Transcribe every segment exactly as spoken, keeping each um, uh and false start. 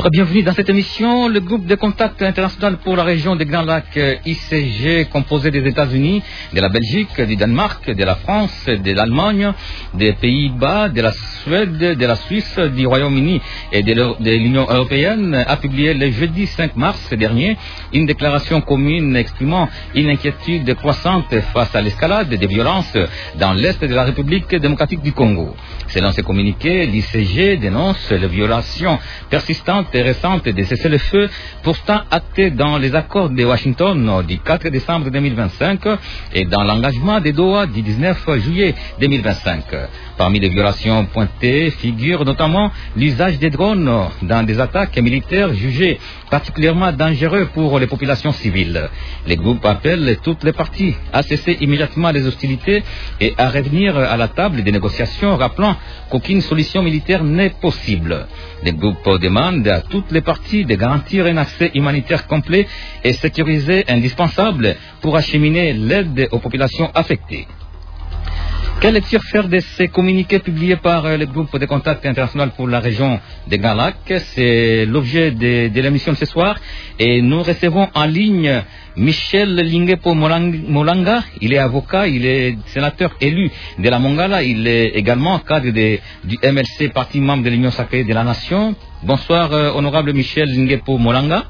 Bonsoir et bienvenue dans cette émission. Le groupe de contact international pour la région des Grands Lacs I C G, composé des États-Unis, de la Belgique, du Danemark, de la France, de l'Allemagne, des Pays-Bas, de la Suède, de la Suisse, du Royaume-Uni et de l'Union européenne, a publié le jeudi cinq mars dernier une déclaration commune exprimant une inquiétude croissante face à l'escalade des violences dans l'est de la République démocratique du Congo. Selon ce communiqué, l'I C G dénonce les violations persistantes et récentes des cessez-le-feu pourtant actées dans les accords de Washington du quatre décembre deux mille vingt-cinq et dans l'engagement des Doha du dix-neuf juillet deux mille vingt-cinq. Parmi les violations pointées figure notamment l'usage des drones dans des attaques militaires jugées particulièrement dangereux pour les populations civiles. Les groupes appellent toutes les parties à cesser immédiatement les hostilités et à revenir à la table des négociations, rappelant qu'aucune solution militaire n'est possible. Les groupes demandent à toutes les parties de garantir un accès humanitaire complet et sécurisé indispensable pour acheminer l'aide aux populations affectées. Quelle lecture faire de ces communiqués publiés par le groupe de contact international pour la région des Grands Lacs? C'est l'objet de, de l'émission de ce soir. Et nous recevons en ligne Michel Lingepo Molanga. Il est avocat, il est sénateur élu de la Mongala. Il est également cadre de, du M L C, parti membre de l'Union sacrée de la Nation. Bonsoir, euh, honorable Michel Lingepo Molanga.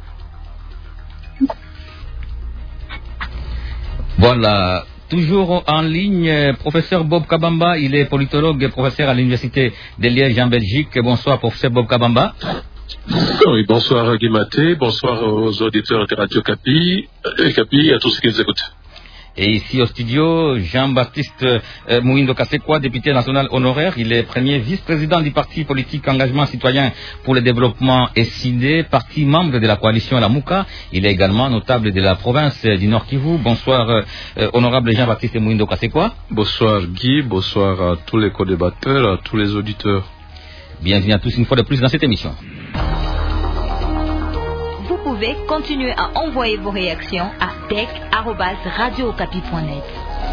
Voilà. Toujours en ligne, professeur Bob Kabamba, il est politologue et professeur à l'Université de Liège en Belgique. Bonsoir, professeur Bob Kabamba. Oui, bonsoir Guy Maté, bonsoir aux auditeurs de Radio Capi, et Capi et à tous ceux qui nous écoutent. Et ici au studio, Jean-Baptiste euh, Mouindo Kassekwa, député national honoraire. Il est premier vice-président du parti politique Engagement Citoyen pour le Développement S I D, parti membre de la coalition La Mouka. Il est également notable de la province du Nord Kivu. Bonsoir, euh, honorable Jean-Baptiste Mouindo Kassekwa. Bonsoir Guy, bonsoir à tous les co-débatteurs, à tous les auditeurs. Bienvenue à tous une fois de plus dans cette émission. Vous pouvez continuer à envoyer vos réactions à tech arobase radio okapi point net.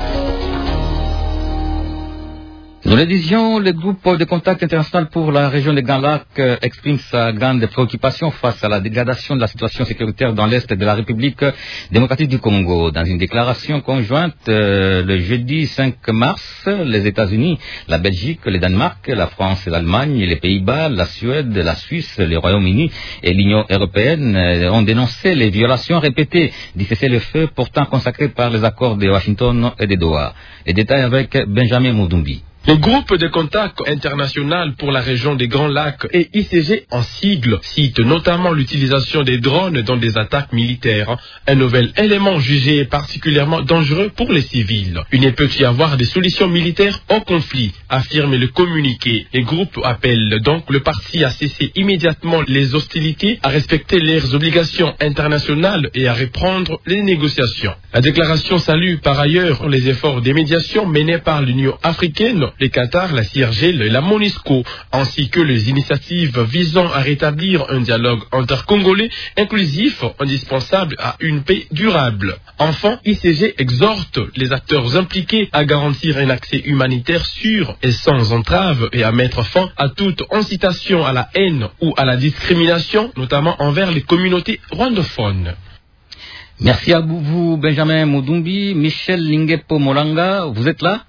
Nous le disions, le groupe de contact international pour la région des Grands Lacs euh, exprime sa grande préoccupation face à la dégradation de la situation sécuritaire dans l'est de la République démocratique du Congo. Dans une déclaration conjointe euh, le jeudi cinq mars, les États-Unis, la Belgique, le Danemark, la France, l'Allemagne, les Pays-Bas, la Suède, la Suisse, le Royaume-Uni et l'Union européenne euh, ont dénoncé les violations répétées du cessez-le-feu pourtant consacrées par les accords de Washington et de Doha. Les détails avec Benjamin Moudumbi. Le groupe de contact international pour la région des Grands Lacs et I C G en sigle cite notamment l'utilisation des drones dans des attaques militaires, un nouvel élément jugé particulièrement dangereux pour les civils. Il ne peut y avoir des solutions militaires au conflit, affirme le communiqué. Les groupes appellent donc le parti à cesser immédiatement les hostilités, à respecter leurs obligations internationales et à reprendre les négociations. La déclaration salue par ailleurs les efforts de médiation menés par l'Union africaine, les Qatar, la C I R G L et la MONUSCO, ainsi que les initiatives visant à rétablir un dialogue intercongolais inclusif, indispensable à une paix durable. Enfin, I C G exhorte les acteurs impliqués à garantir un accès humanitaire sûr et sans entrave et à mettre fin à toute incitation à la haine ou à la discrimination, notamment envers les communautés rwandophones. Merci à vous, Benjamin Moudumbi. Michel Lingepo Molanga, vous êtes là?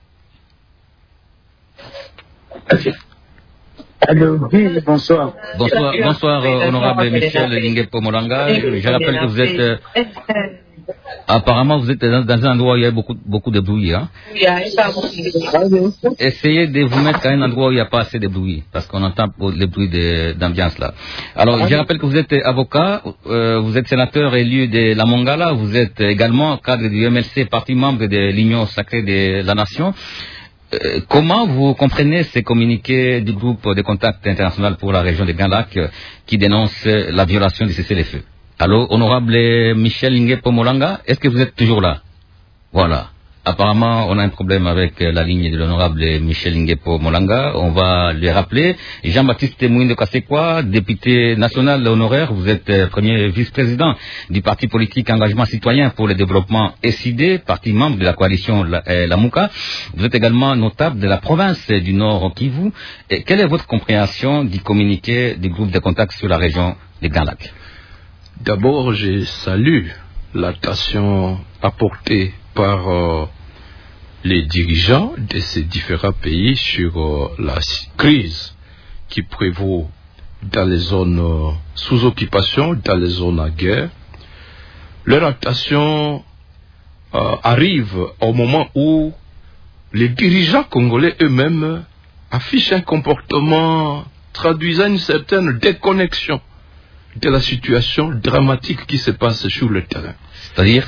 Allô, oui, bonsoir. Bonsoir, bonsoir euh, honorable Michel Lingepo Molanga. Je rappelle que vous êtes... Euh, apparemment, vous êtes dans, dans un endroit où il y a beaucoup, beaucoup de bruit. Hein? Essayez de vous mettre à un endroit où il n'y a pas assez de bruit, parce qu'on entend le bruit d'ambiance là. Alors, je rappelle que vous êtes avocat, euh, vous êtes sénateur élu de la Mongala, vous êtes également cadre du M L C, parti membre de l'Union sacrée de la Nation. Euh, comment vous comprenez ces communiqués du groupe de contact international pour la région des Grands Lacs euh, qui dénonce la violation du cessez-le-feu? Allô, honorable Michel Lingepo Molanga, est-ce que vous êtes toujours là? Voilà. Apparemment, on a un problème avec la ligne de l'honorable Michel Ingepo Molanga. On va lui rappeler. Jean-Baptiste Mouindo Kassekwa, député national honoraire. Vous êtes premier vice-président du parti politique Engagement Citoyen pour le Développement S I D, parti membre de la coalition Lamuka. Vous êtes également notable de la province du Nord Kivu. Et quelle est votre compréhension du communiqué du groupe de contact sur la région des Grands Lacs? D'abord, je salue l'attention apportée par euh, les dirigeants de ces différents pays sur euh, la crise qui prévaut dans les zones euh, sous occupation, dans les zones à guerre. Leur attention euh, arrive au moment où les dirigeants congolais eux-mêmes affichent un comportement traduisant une certaine déconnexion de la situation dramatique qui se passe sur le terrain. C'est-à-dire?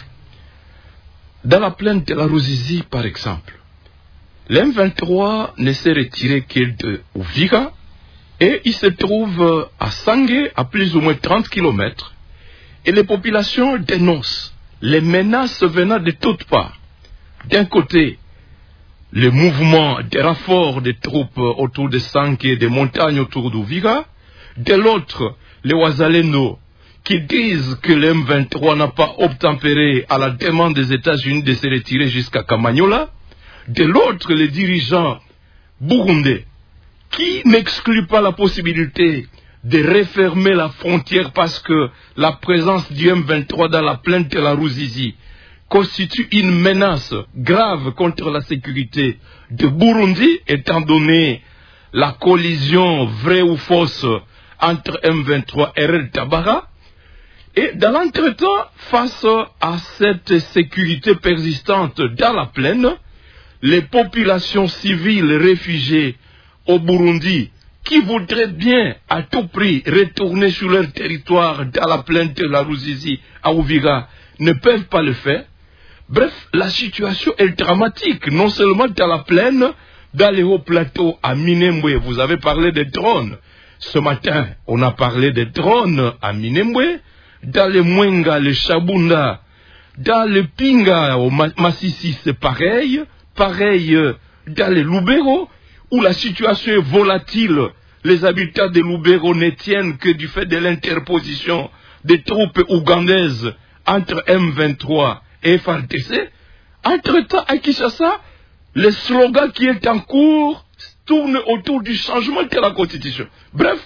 Dans la plaine de la Ruzizi, par exemple, l'M vingt-trois ne s'est retiré que de Uvira et il se trouve à Sangue, à plus ou moins trente kilomètres, et les populations dénoncent les menaces venant de toutes parts. D'un côté, le mouvement des renforts des troupes autour de Sangue et des montagnes autour d'Uvira, de l'autre, les Ouazalendo, qui disent que l'M vingt-trois n'a pas obtempéré à la demande des États-Unis de se retirer jusqu'à Kamanyola. De l'autre, les dirigeants burundais, qui n'excluent pas la possibilité de refermer la frontière parce que la présence du M vingt-trois dans la plaine de la Ruzizi constitue une menace grave contre la sécurité de Burundi, étant donné la collision vraie ou fausse entre M vingt-trois et Red Tabara. Et dans l'entretemps, face à cette sécurité persistante dans la plaine, les populations civiles réfugiées au Burundi, qui voudraient bien à tout prix retourner sur leur territoire dans la plaine de la Ruzizi à Uvira, ne peuvent pas le faire. Bref, la situation est dramatique, non seulement dans la plaine, dans les hauts plateaux à Minembwe. Vous avez parlé des drones. Ce matin, on a parlé des drones à Minembwe. Dans le Mwenga, le Chabunda, dans le Pinga, au Massissi, c'est pareil. Pareil dans le Lubero, où la situation est volatile. Les habitants de Lubero ne tiennent que du fait de l'interposition des troupes ougandaises entre M vingt-trois et F R D C. Entre-temps, à Kinshasa, le slogan qui est en cours tourne autour du changement de la Constitution. Bref,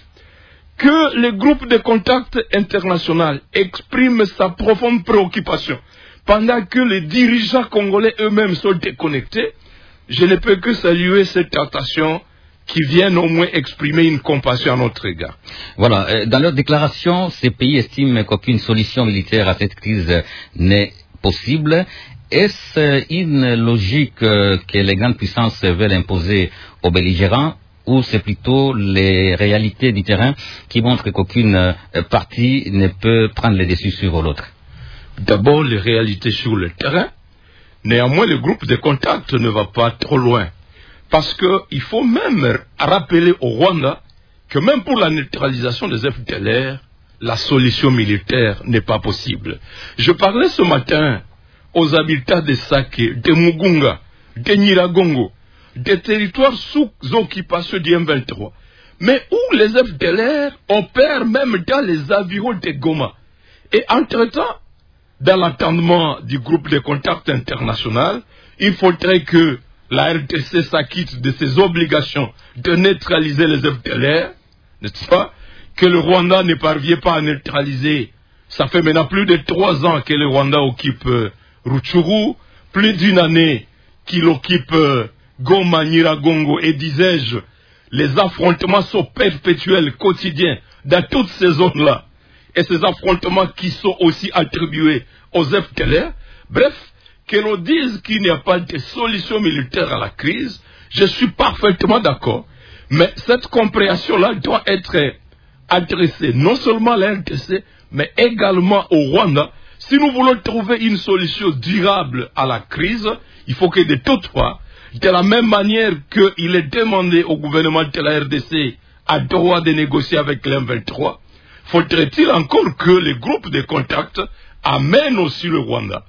que le groupe de contact international exprime sa profonde préoccupation pendant que les dirigeants congolais eux-mêmes sont déconnectés, je ne peux que saluer cette tentation qui viennent au moins exprimer une compassion à notre égard. Voilà, dans leur déclaration, ces pays estiment qu'aucune solution militaire à cette crise n'est possible. Est-ce une logique que les grandes puissances veulent imposer aux belligérants, ou c'est plutôt les réalités du terrain qui montrent qu'aucune partie ne peut prendre le dessus sur l'autre? D'abord, les réalités sur le terrain. Néanmoins, le groupe de contact ne va pas trop loin. Parce qu'il faut même rappeler au Rwanda que même pour la neutralisation des F D L R, la solution militaire n'est pas possible. Je parlais ce matin aux habitants de Sake, de Mugunga, de Nyiragongo, des territoires sous occupation du M vingt-trois, mais où les F D L R opèrent même dans les environs de Goma. Et entre-temps, dans l'attendement du groupe de contact international, il faudrait que la R D C s'acquitte de ses obligations de neutraliser les F D L R, n'est-ce pas? Que le Rwanda ne parvient pas à neutraliser. Ça fait maintenant plus de trois ans que le Rwanda occupe euh, Rutshuru, plus d'une année qu'il occupe euh, Goma, Nyiragongo, et disais-je, les affrontements sont perpétuels, quotidiens, dans toutes ces zones-là. Et ces affrontements qui sont aussi attribués aux F D L R, bref, que l'on dise qu'il n'y a pas de solution militaire à la crise, je suis parfaitement d'accord. Mais cette compréhension-là doit être adressée non seulement à la R D C, mais également au Rwanda. Si nous voulons trouver une solution durable à la crise, il faut que de toutes parts, de la même manière qu'il est demandé au gouvernement de la R D C à droit de négocier avec l'M vingt-trois, faudrait-il encore que les groupes de contact amènent aussi le Rwanda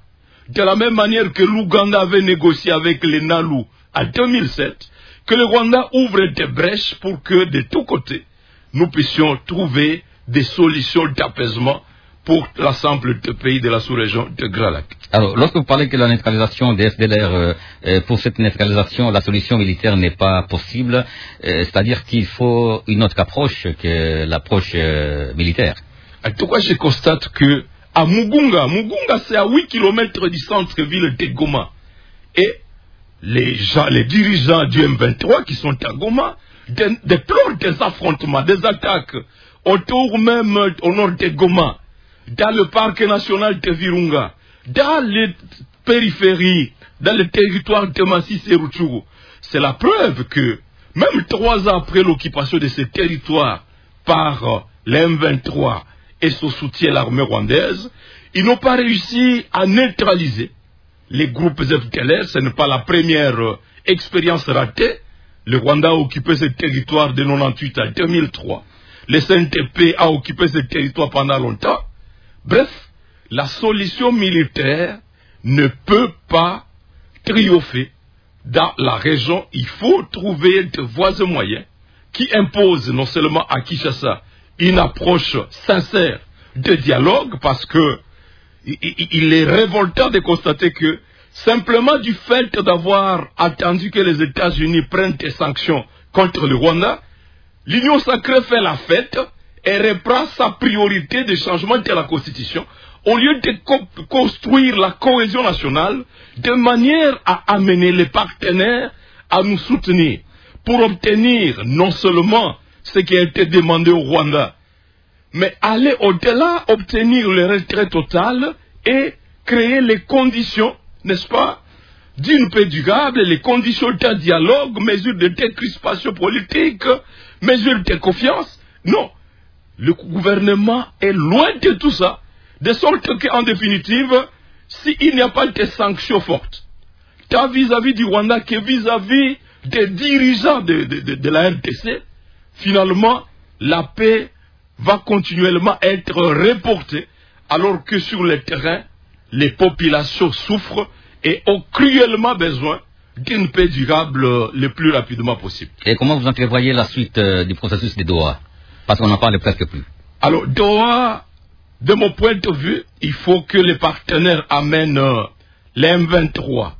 de la même manière que l'Ouganda avait négocié avec les Nalu en deux mille sept, que le Rwanda ouvre des brèches pour que de tous côtés, nous puissions trouver des solutions d'apaisement pour l'ensemble des pays de la sous-région de Grand Lac. Alors, lorsque vous parlez que la neutralisation des F D L R, euh, euh, pour cette neutralisation, la solution militaire n'est pas possible, euh, c'est-à-dire qu'il faut une autre approche que l'approche euh, militaire. En tout cas, je constate que à Mugunga, Mugunga c'est à huit kilomètres du centre-ville de Goma, et les gens, les dirigeants du M vingt-trois qui sont à Goma déplorent des affrontements, des attaques autour même au nord de Goma, dans le parc national de Virunga, dans les périphéries, dans le territoire de Massis et Rutshuru. C'est la preuve que, même trois ans après l'occupation de ces territoires par l'M vingt-trois et son soutien à l'armée rwandaise, ils n'ont pas réussi à neutraliser les groupes F D L R. Ce n'est pas la première euh, expérience ratée. Le Rwanda a occupé ce territoire de quatre-vingt-dix-huit à deux mille trois. Le C N T P a occupé ce territoire pendant longtemps. Bref, la solution militaire ne peut pas triompher dans la région. Il faut trouver des voies et moyens qui imposent non seulement à Kinshasa une approche sincère de dialogue, parce que il est révoltant de constater que simplement du fait d'avoir attendu que les États-Unis prennent des sanctions contre le Rwanda, l'Union sacrée fait la fête et reprend sa priorité de changement de la Constitution au lieu de co construire la cohésion nationale de manière à amener les partenaires à nous soutenir pour obtenir non seulement ce qui a été demandé au Rwanda, mais aller au-delà, obtenir le retrait total et créer les conditions, n'est-ce pas, d'une paix durable, les conditions d'un dialogue, mesures de décrispation politique, mesures de confiance. Non, le gouvernement est loin de tout ça, de sorte qu'en définitive, s'il n'y a pas de sanctions fortes, tant vis-à-vis du Rwanda que vis-à-vis des dirigeants de, de, de, de la R D C, finalement, la paix va continuellement être reportée, alors que sur le terrain, les populations souffrent et ont cruellement besoin d'une paix durable le plus rapidement possible. Et comment vous entrevoyez la suite euh, du processus de Doha? Parce qu'on n'en parle presque plus. Alors, Doha, de mon point de vue, il faut que les partenaires amènent euh, l'M vingt-trois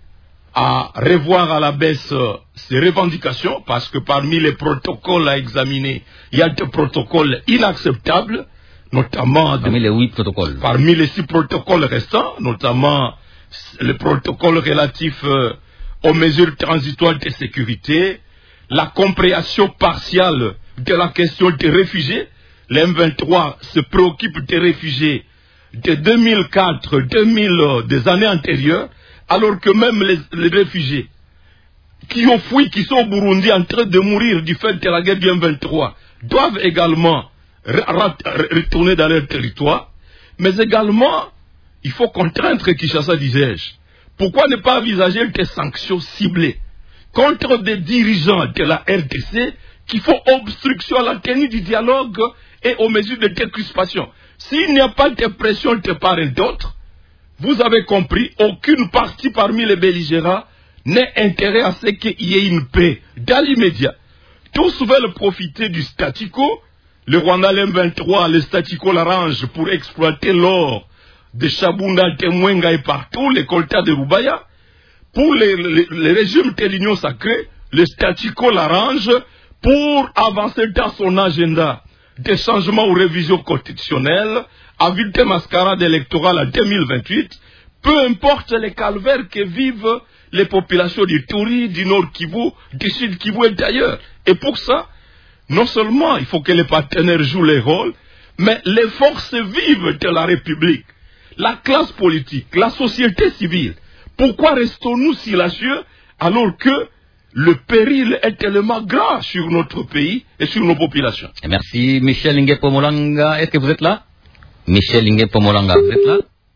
à revoir à la baisse euh, ses revendications, parce que parmi les protocoles à examiner, il y a des protocoles inacceptables, notamment parmi de, les huit protocoles. Parmi les six protocoles restants, notamment le protocole relatif euh, aux mesures transitoires de sécurité, la compréhension partielle de la question des réfugiés. L'M vingt-trois se préoccupe des réfugiés de deux mille quatre, deux mille, euh, des années antérieures, alors que même les, les réfugiés qui ont fui, qui sont au Burundi en train de mourir du fait de la guerre du M vingt-trois, doivent également retourner dans leur territoire. Mais également, il faut contraindre Kinshasa, disais-je. Pourquoi ne pas envisager des sanctions ciblées contre des dirigeants de la R D C qui font obstruction à la tenue du dialogue et aux mesures de décrispation? S'il n'y a pas de pression de part et d'autre, vous avez compris, aucune partie parmi les belligérants n'est intérêt à ce qu'il y ait une paix dans l'immédiat. Tous veulent profiter du statu quo. Le Rwanda, l'M vingt-trois, le statu quo l'arrange pour exploiter l'or de Chabunda, de Mwenga et partout, les coltas de Rubaya. Pour les, les, les régimes de l'Union sacrée, le statu quo l'arrange pour avancer dans son agenda des changements ou révisions constitutionnelles, à vite mascarade électorale en deux mille vingt-huit, peu importe les calvaires que vivent les populations du Touri, du Nord Kivu, du Sud Kivu et d'ailleurs. Et pour ça, non seulement il faut que les partenaires jouent les rôles, mais les forces vives de la République, la classe politique, la société civile. Pourquoi restons-nous silencieux alors que le péril est tellement grand sur notre pays et sur nos populations? Et merci Michel Ingepo Molanga. Est-ce que vous êtes là? Michel Ingepo Molanga, vous êtes là?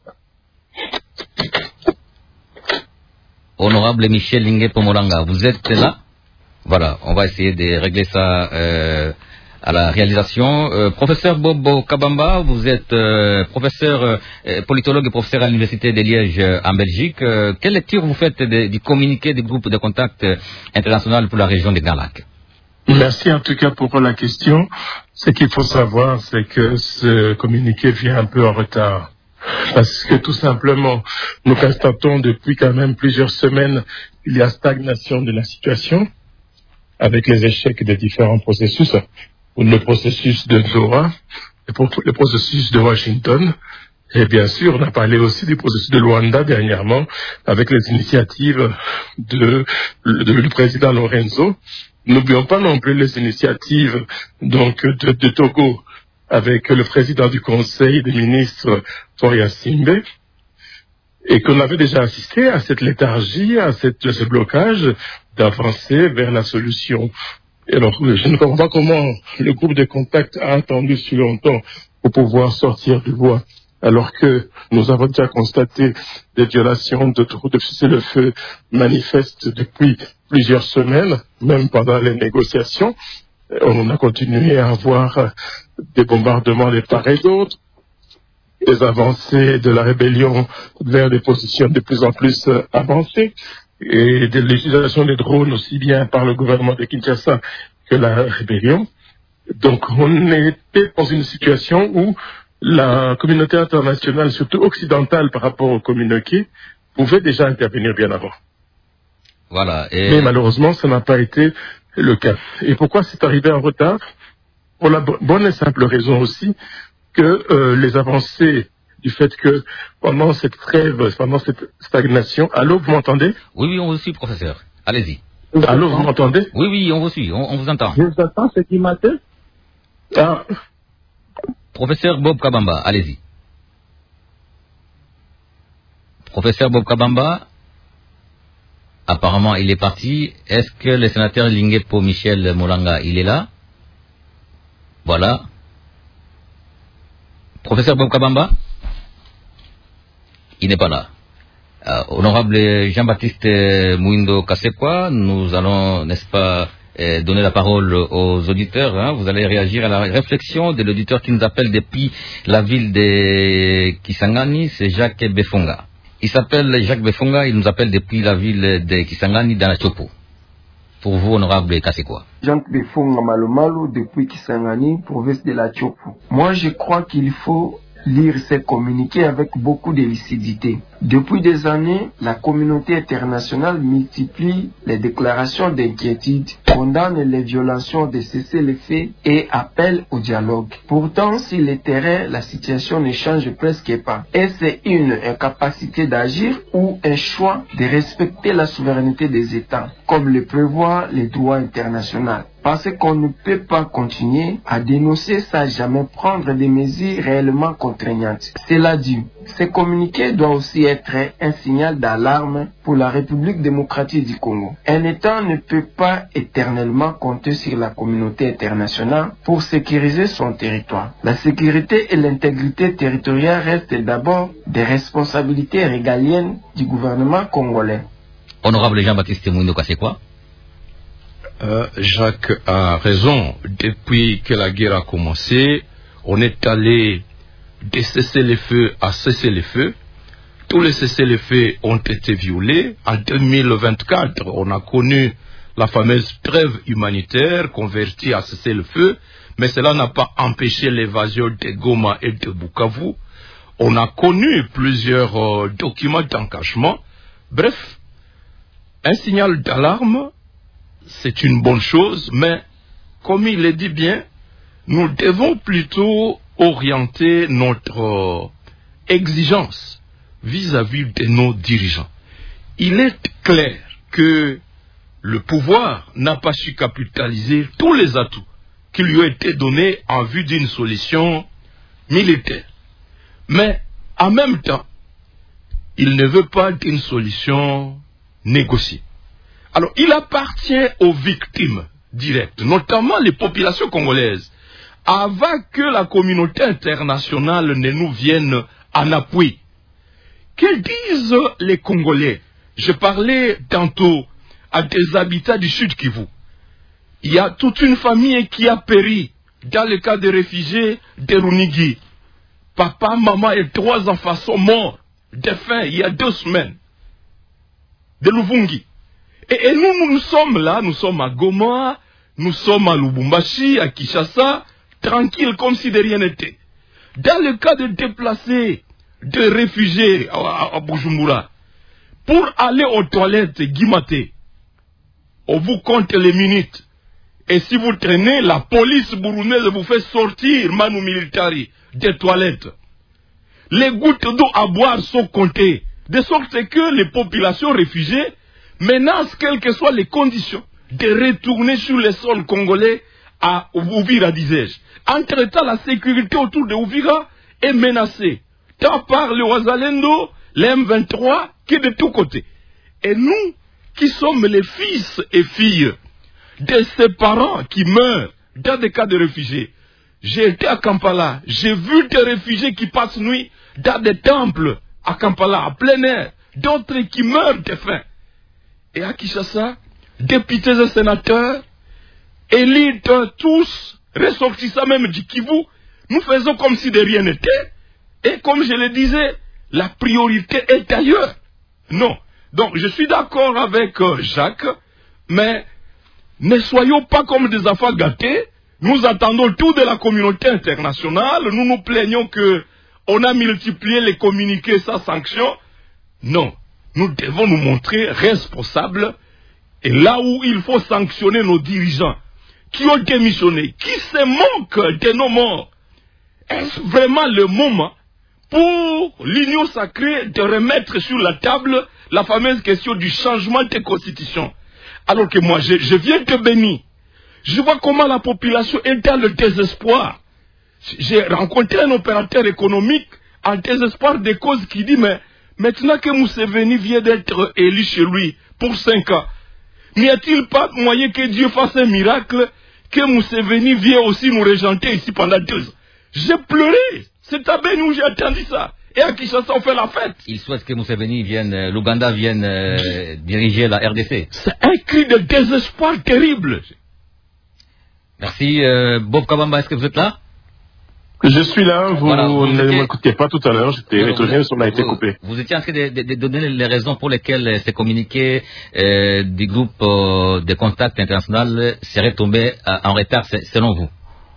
Honorable Michel Ingepo Molanga, vous êtes là? Voilà, on va essayer de régler ça euh, à la réalisation. Euh, professeur Bobo Kabamba, vous êtes euh, professeur euh, politologue et professeur à l'Université de Liège euh, en Belgique. Euh, quelle lecture vous faites de, du communiqué du groupe de contact euh, international pour la région des Grands Lacs? Merci en tout cas pour la question. Ce qu'il faut savoir, c'est que ce communiqué vient un peu en retard. Parce que tout simplement, nous constatons depuis quand même plusieurs semaines qu'il y a stagnation de la situation avec les échecs des différents processus, pour le processus de Doha et pour le processus de Washington. Et bien sûr, on a parlé aussi du processus de Luanda dernièrement avec les initiatives de, de, de le président Lorenzo. N'oublions pas non plus les initiatives donc de, de Togo avec le président du Conseil des ministres, Faure Simbe, et qu'on avait déjà assisté à cette léthargie, à, cette, à ce blocage d'avancer vers la solution. Et alors, je ne comprends pas comment le groupe de contact a attendu si longtemps pour pouvoir sortir du bois, alors que nous avons déjà constaté des violations de trous de cessez-le-feu manifestes depuis plusieurs semaines, même pendant les négociations. On a continué à avoir des bombardements de part et d'autre, des avancées de la rébellion vers des positions de plus en plus avancées, et de l'utilisation des drones aussi bien par le gouvernement de Kinshasa que la rébellion. Donc on était dans une situation où la communauté internationale, surtout occidentale par rapport au communiqué, pouvait déjà intervenir bien avant. Voilà. Et... Mais malheureusement, ça n'a pas été le cas. Et pourquoi c'est arrivé en retard? Pour la bonne et simple raison aussi que euh, les avancées du fait que pendant cette trêve, pendant cette stagnation... Allô, vous m'entendez? Oui, oui, on vous suit, professeur. Allez-y. Allô, vous m'entendez? Oui, oui, on vous suit, on, on vous entend. Je vous attends, c'est qui m'appelle? Ah. Professeur Bob Kabamba, allez-y. Professeur Bob Kabamba, apparemment il est parti. Est-ce que le sénateur Linguepo Michel Molanga, il est là? Voilà. Professeur Bob Kabamba, il n'est pas là. Euh, honorable Jean-Baptiste Mouindo Kassekwa, nous allons, n'est-ce pas, euh, donner la parole aux auditeurs. Hein. Vous allez réagir à la réflexion de l'auditeur qui nous appelle depuis la ville de Kisangani, c'est Jacques Befonga. Il s'appelle Jacques Befonga, il nous appelle depuis la ville de Kisangani dans la Chopo. Pour vous, honorable Kassekwa. Jacques Befonga Malomalo depuis Kisangani, province de la Chopo. Moi, je crois qu'il faut lire ces communiqués avec beaucoup de lucidité. Depuis des années, la communauté internationale multiplie les déclarations d'inquiétude, condamne les violations de cessez-le-feu et appelle au dialogue. Pourtant, sur le terrain, la situation ne change presque pas. Est-ce une incapacité d'agir ou un choix de respecter la souveraineté des États, comme le prévoit le droit international? Parce qu'on ne peut pas continuer à dénoncer sans jamais prendre des mesures réellement contraignantes. Cela dit, ce communiqué doit aussi être un signal d'alarme pour la République démocratique du Congo. Un État ne peut pas éternellement compter sur la communauté internationale pour sécuriser son territoire. La sécurité et l'intégrité territoriale restent d'abord des responsabilités régaliennes du gouvernement congolais. Honorable Jean-Baptiste Mouindo Kassekwa. Euh, Jacques a raison. Depuis que la guerre a commencé, on est allé de cessez-le-feu à cessez-le-feu. Tous les cessez-le-feu ont été violés. En deux mille vingt-quatre, on a connu la fameuse trêve humanitaire convertie à cessez-le-feu, mais cela n'a pas empêché l'évasion de Goma et de Bukavu. On a connu plusieurs euh, documents d'engagement. Bref, un signal d'alarme, c'est une bonne chose, mais comme il est dit bien, nous devons plutôt orienter notre euh, exigence vis-à-vis de nos dirigeants. Il est clair que le pouvoir n'a pas su capitaliser tous les atouts qui lui ont été donnés en vue d'une solution militaire. Mais en même temps, il ne veut pas d'une solution négociée. Alors, il appartient aux victimes directes, notamment les populations congolaises, avant que la communauté internationale ne nous vienne en appui. Que disent les Congolais? Je parlais tantôt à des habitants du Sud Kivu. Il y a toute une famille qui a péri dans le cas des réfugiés de Runigi. Papa, maman et trois enfants sont morts, défunts, il y a deux semaines, de Luvungi. Et, et nous, nous, nous sommes là, nous sommes à Goma, nous sommes à Lubumbashi, à Kinshasa, tranquilles comme si de rien n'était. Dans le cas de déplacés, de réfugiés à, à, à Bujumbura, pour aller aux toilettes, Guimaté, on vous compte les minutes. Et si vous traînez, la police burundaise vous fait sortir, Manu Militari, des toilettes. Les gouttes d'eau à boire sont comptées, de sorte que les populations réfugiées menacent, quelles que soient les conditions, de retourner sur le sol congolais à Uvira, disais-je. Entre-temps, la sécurité autour de Uvira est menacée, tant par le Wazalendo, les M vingt-trois, qui est de tous côtés. Et nous, qui sommes les fils et filles de ces parents qui meurent dans des cas de réfugiés. J'ai été à Kampala, j'ai vu des réfugiés qui passent nuit dans des temples à Kampala, à plein air, d'autres qui meurent de faim. Et à Kinshasa, députés et sénateurs, élites, tous, ressortissants même du Kivu, nous faisons comme si de rien n'était. Et comme je le disais, la priorité est ailleurs. Non. Donc, je suis d'accord avec euh, Jacques, mais ne soyons pas comme des enfants gâtés. Nous attendons tout de la communauté internationale. Nous nous plaignons que on a multiplié les communiqués sans sanction. Non. Nous devons nous montrer responsables. Et là où il faut sanctionner nos dirigeants qui ont démissionné, qui se moquent de nos morts, est-ce vraiment le moment pour l'union sacrée de remettre sur la table la fameuse question du changement de constitution? Alors que moi, je, je viens de Béni. Je vois comment la population est dans le désespoir. J'ai rencontré un opérateur économique en désespoir des causes qui dit, mais maintenant que Museveni vient d'être élu chez lui pour cinq ans, n'y a-t-il pas moyen que Dieu fasse un miracle, que Museveni vienne aussi nous régenter ici pendant deux ans? J'ai pleuré. C'est à Béni où j'ai entendu ça. Et à Kinshasa, on fait la fête. Il souhaite que Museveni vienne, l'Ouganda vienne euh, diriger la R D C. C'est un cri de désespoir terrible. Merci. Euh, Bob Kabamba, est-ce que vous êtes là? Je suis là, vous, voilà, vous ne étiez... m'écoutiez pas tout à l'heure, j'étais étonné, on a été coupé. Vous étiez en train de, de, de donner les raisons pour lesquelles ces communiqués euh, du groupe euh, de contact international seraient tombés euh, en retard, selon vous.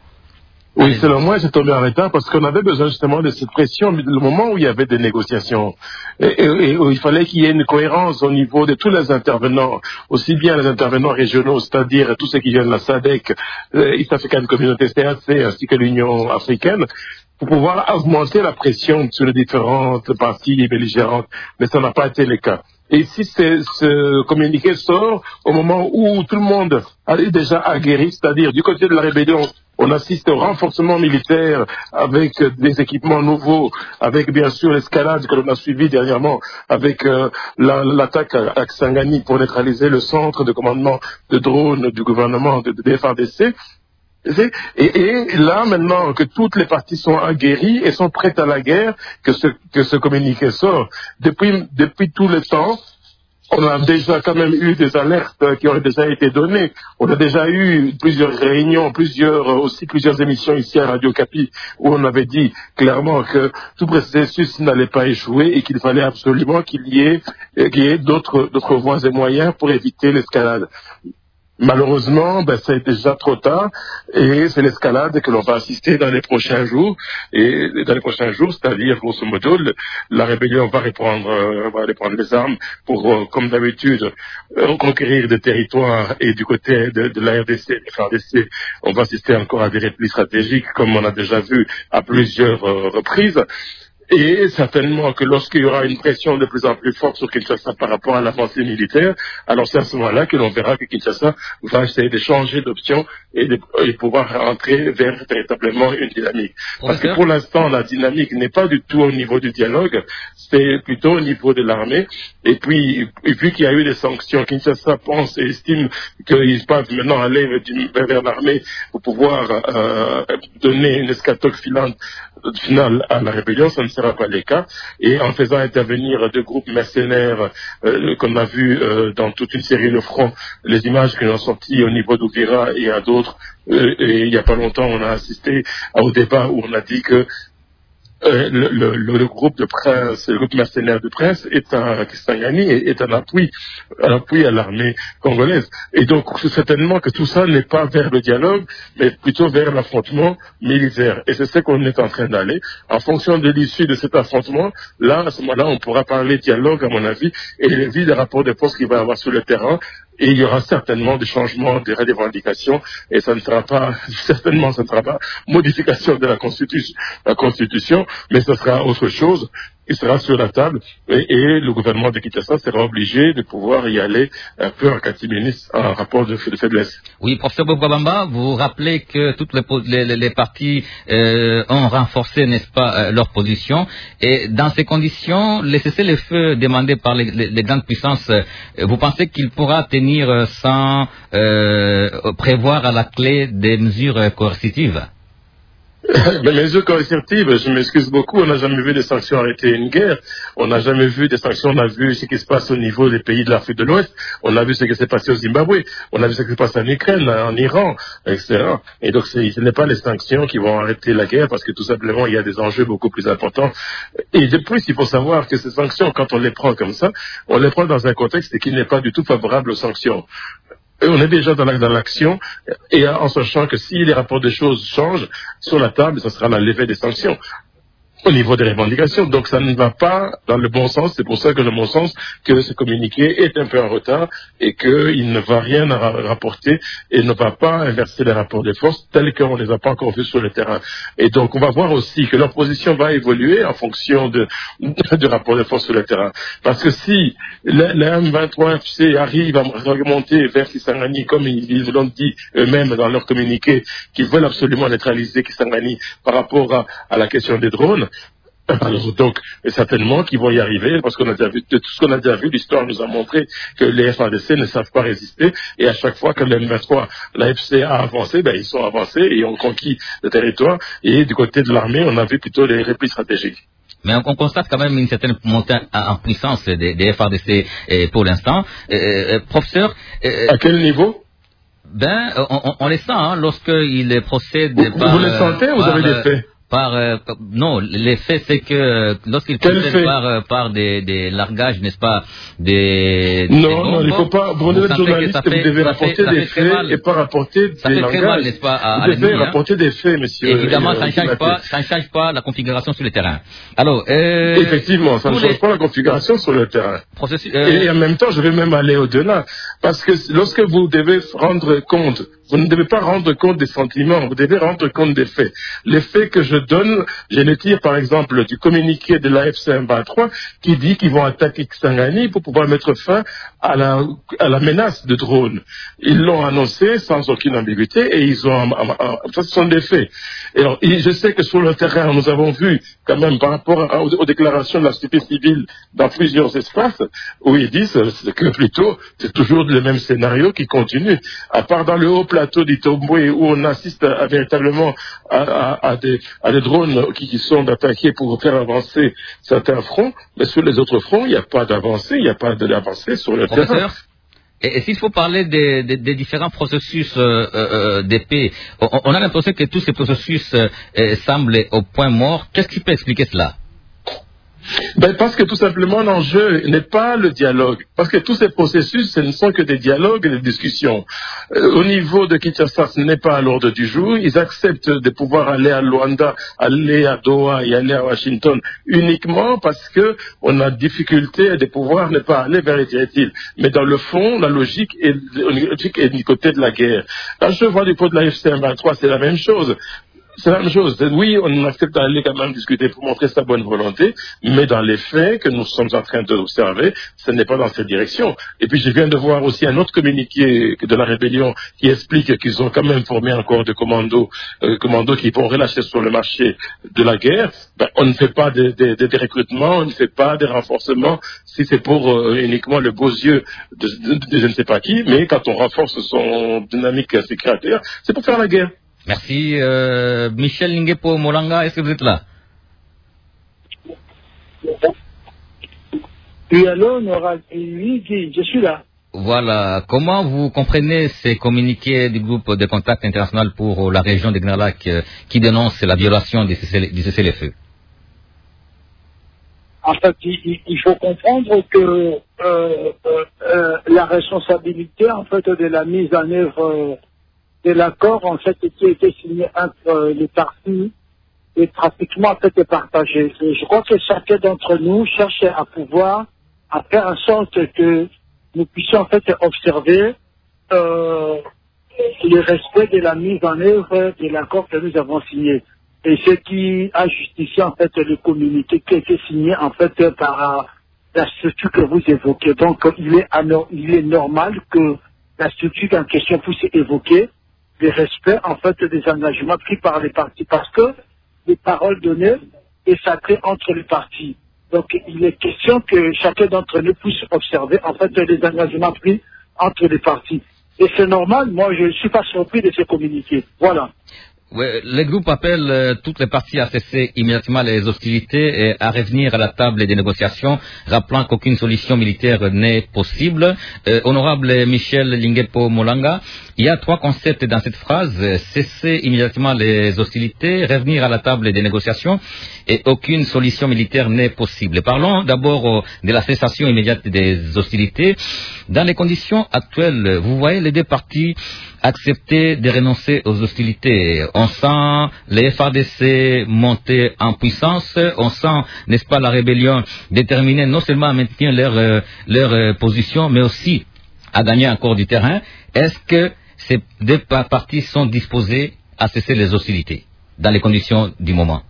Oui, selon moi, c'est tombé en retard parce qu'on avait besoin justement de cette pression, le moment où il y avait des négociations, et, et, et où il fallait qu'il y ait une cohérence au niveau de tous les intervenants, aussi bien les intervenants régionaux, c'est-à-dire tous ceux qui viennent de la SADC, East African Community, C A C, ainsi que l'Union africaine, pour pouvoir augmenter la pression sur les différentes parties belligérantes, mais ça n'a pas été le cas. Et si ce communiqué sort au moment où tout le monde est déjà aguerri, c'est-à-dire du côté de la rébellion, on assiste au renforcement militaire avec des équipements nouveaux, avec bien sûr l'escalade que l'on a suivi dernièrement, avec euh, l'attaque la, à Kisangani pour neutraliser le centre de commandement de drones du gouvernement de, de F A R D C. Et, et là, maintenant que toutes les parties sont aguerries et sont prêtes à la guerre, que ce, que ce communiqué sort, depuis, depuis tout le temps, on a déjà quand même eu des alertes qui ont déjà été données. On a déjà eu plusieurs réunions, plusieurs, aussi plusieurs émissions ici à Radio Capi où on avait dit clairement que tout processus n'allait pas échouer et qu'il fallait absolument qu'il y ait, qu'il y ait d'autres, d'autres voies et moyens pour éviter l'escalade. Malheureusement, ben, c'est déjà trop tard et c'est l'escalade que l'on va assister dans les prochains jours. Et dans les prochains jours, c'est-à-dire, grosso modo, le, la rébellion va reprendre, euh, va reprendre les armes pour, euh, comme d'habitude, euh, conquérir des territoires. Et du côté de, de la R D C, de la R D C, on va assister encore à des replis stratégiques, comme on a déjà vu à plusieurs euh, reprises. Et certainement que lorsqu'il y aura une pression de plus en plus forte sur Kinshasa par rapport à l'avancée militaire, alors c'est à ce moment-là que l'on verra que Kinshasa va essayer de changer d'option et de et pouvoir rentrer vers véritablement une dynamique. Parce que pour l'instant, la dynamique n'est pas du tout au niveau du dialogue, c'est plutôt au niveau de l'armée. Et puis, et puis qu'il y a eu des sanctions, Kinshasa pense et estime qu'ils peuvent maintenant aller vers l'armée pour pouvoir euh, donner une escatoque filante finale à la rébellion, ça ne sera pas le cas. Et en faisant intervenir deux groupes mercenaires euh, qu'on a vus euh, dans toute une série de fronts, les images qui ont sorti au niveau d'Ouvira et à d'autres, euh, et il n'y a pas longtemps, on a assisté au débat où on a dit que Euh, le, le, le groupe de Prince, le groupe mercenaire de Prince est un Kisangani est un appui, un appui à l'armée congolaise. Et donc certainement que tout ça n'est pas vers le dialogue, mais plutôt vers l'affrontement militaire. Et c'est ce qu'on est en train d'aller. En fonction de l'issue de cet affrontement, là, à ce moment-là, on pourra parler dialogue, à mon avis, et vu des rapports de force qu'il va y avoir sur le terrain. Et il y aura certainement des changements, des revendications, et ça ne sera pas, certainement, ça ne sera pas modification de la Constitution, la Constitution, mais ce sera autre chose. Il sera sur la table, et, et le gouvernement de Kinshasa sera obligé de pouvoir y aller un peu en catimini, en rapport de, de faiblesse. Oui, professeur Bobabamba, vous rappelez que toutes les, les, les parties euh, ont renforcé, n'est-ce pas, euh, leur position, et dans ces conditions, les cessez-le-feu demandés par les, les, les grandes puissances, euh, vous pensez qu'il pourra tenir sans euh, prévoir à la clé des mesures coercitives? Les mesures coercitives, je m'excuse beaucoup, on n'a jamais vu des sanctions arrêter une guerre, on n'a jamais vu des sanctions, on a vu ce qui se passe au niveau des pays de l'Afrique de l'Ouest, on a vu ce qui s'est passé au Zimbabwe, on a vu ce qui se passe en Ukraine, en Iran, et cetera. Et donc ce n'est pas les sanctions qui vont arrêter la guerre, parce que tout simplement il y a des enjeux beaucoup plus importants. Et de plus, il faut savoir que ces sanctions, quand on les prend comme ça, on les prend dans un contexte qui n'est pas du tout favorable aux sanctions. Et on est déjà dans l'action, et en sachant que si les rapports des choses changent sur la table, ce sera la levée des sanctions au niveau des revendications. Donc ça ne va pas dans le bon sens. C'est pour ça que le bon sens, que ce communiqué est un peu en retard et qu'il ne va rien rapporter et ne va pas inverser les rapports de force tels qu'on ne les a pas encore vus sur le terrain. Et donc on va voir aussi que leur position va évoluer en fonction de, du rapport de force sur le terrain. Parce que si le, le M vingt-trois F C arrive à remonter vers Kisangani, comme ils l'ont dit eux-mêmes dans leur communiqué, qu'ils veulent absolument neutraliser Kisangani par rapport à, à la question des drones, alors donc, certainement qu'ils vont y arriver, parce qu'on a déjà vu, de tout ce qu'on a déjà vu, l'histoire nous a montré que les F A R D C ne savent pas résister, et à chaque fois que le M vingt-trois, la F C a avancé, ben ils sont avancés et ont conquis le territoire, et du côté de l'armée, on a vu plutôt les replis stratégiques. Mais on, on constate quand même une certaine montée en puissance des, des F A R D C eh, pour l'instant. Eh, eh, professeur... Eh, à quel niveau? Ben, on, on les sent, hein, lorsqu'ils procèdent... Vous, par, vous les sentez ou vous avez des faits? Par, euh, non, l'effet c'est que lorsqu'ils procèdent par, euh, par des, des largages, n'est-ce pas, des, non, des bombes, non, il ne faut pas, vous êtes journaliste, vous devez rapporter des faits et pas rapporter ça des fait langages. Très mal, n'est-ce pas, à, vous à devez hein. rapporter des faits, monsieur. Évidemment, euh, ça ne change pas, ça ne change pas la configuration sur le terrain. Alors, euh, effectivement, ça ne change les... pas la configuration sur le terrain. Processus, euh... Et en même temps, je vais même aller au-delà, parce que lorsque vous devez rendre compte, vous ne devez pas rendre compte des sentiments, vous devez rendre compte des faits. Les faits que je donne, je les tire par exemple du communiqué de l'A F C M vingt-trois qui dit qu'ils vont attaquer Kisangani pour pouvoir mettre fin à la, à la menace de drones. Ils l'ont annoncé sans aucune ambiguïté et ils ont, ça ce sont des faits. Et alors, je sais que sur le terrain, nous avons vu quand même par rapport aux, aux déclarations de la société civile dans plusieurs espaces où ils disent que plutôt c'est toujours le même scénario qui continue. À part dans le haut plateau d'Itombwe où on assiste à, à, véritablement à, à, à, des, à des drones qui, qui sont attaqués pour faire avancer certains fronts, mais sur les autres fronts, il n'y a pas d'avancée, il n'y a pas d'avancée sur le Professeur, terrain. Et, et s'il faut parler des, des, des différents processus euh, euh, de paix, on, on a l'impression que tous ces processus euh, semblent au point mort. Qu'est-ce qui peut expliquer cela? Ben parce que tout simplement l'enjeu n'est pas le dialogue. Parce que tous ces processus, ce ne sont que des dialogues et des discussions. Euh, au niveau de Kinshasa, ce n'est pas à l'ordre du jour. Ils acceptent de pouvoir aller à Luanda, aller à Doha et aller à Washington uniquement parce que on a difficulté de pouvoir ne pas aller vers les directives. Mais dans le fond, la logique est, la logique est du côté de la guerre. Là, je vois du côté de la F C M vingt-trois, c'est la même chose. C'est la même chose. Oui, on accepte d'aller quand même discuter pour montrer sa bonne volonté, mais dans les faits que nous sommes en train d'observer, ce n'est pas dans cette direction. Et puis je viens de voir aussi un autre communiqué de la rébellion qui explique qu'ils ont quand même formé un corps de commandos, euh, commandos qui vont relâcher sur le marché de la guerre. Ben, on ne fait pas des de, de, de recrutements, on ne fait pas des renforcements si c'est pour euh, uniquement le beau yeux de, de, de je ne sais pas qui, mais quand on renforce son dynamique sécuritaire, c'est pour faire la guerre. Merci. Euh, Michel Lingepo Molanga, est-ce que vous êtes là? Oui, allô, Nora, oui, je suis là. Voilà. Comment vous comprenez ces communiqués du groupe de contact international pour la région de Grand Lac euh, qui dénonce la violation du cessez-le-feu? En fait, il, il faut comprendre que euh, euh, euh, la responsabilité, en fait, de la mise en œuvre euh, de l'accord, en fait, qui a été signé entre euh, les parties, est pratiquement, en fait, partagée. Et je crois que chacun d'entre nous cherche à pouvoir, à faire en sorte que nous puissions, en fait, observer euh, le respect de la mise en œuvre de l'accord que nous avons signé. Et ce qui a justifié, en fait, le communiqué qui a été signé, en fait, par la structure que vous évoquez. Donc, il est, il est normal que la structure en question puisse évoquer le respect, en fait, des engagements pris par les partis. Parce que les paroles données est sacré entre les partis. Donc, il est question que chacun d'entre nous puisse observer, en fait, les engagements pris entre les partis. Et c'est normal, moi, je ne suis pas surpris de ces communiqués. Voilà. Oui, le groupe appelle euh, toutes les parties à cesser immédiatement les hostilités et à revenir à la table des négociations, rappelant qu'aucune solution militaire n'est possible. Euh, honorable Michel Lingepo Molanga, il y a trois concepts dans cette phrase: cesser immédiatement les hostilités, revenir à la table des négociations et aucune solution militaire n'est possible. Parlons d'abord euh, de la cessation immédiate des hostilités. Dans les conditions actuelles, vous voyez les deux parties accepter de renoncer aux hostilités. On sent les F A R D C monter en puissance, on sent, n'est-ce pas, la rébellion déterminée non seulement à maintenir leur, euh, leur euh, position, mais aussi à gagner encore du terrain. Est-ce que ces deux parties sont disposées à cesser les hostilités dans les conditions du moment?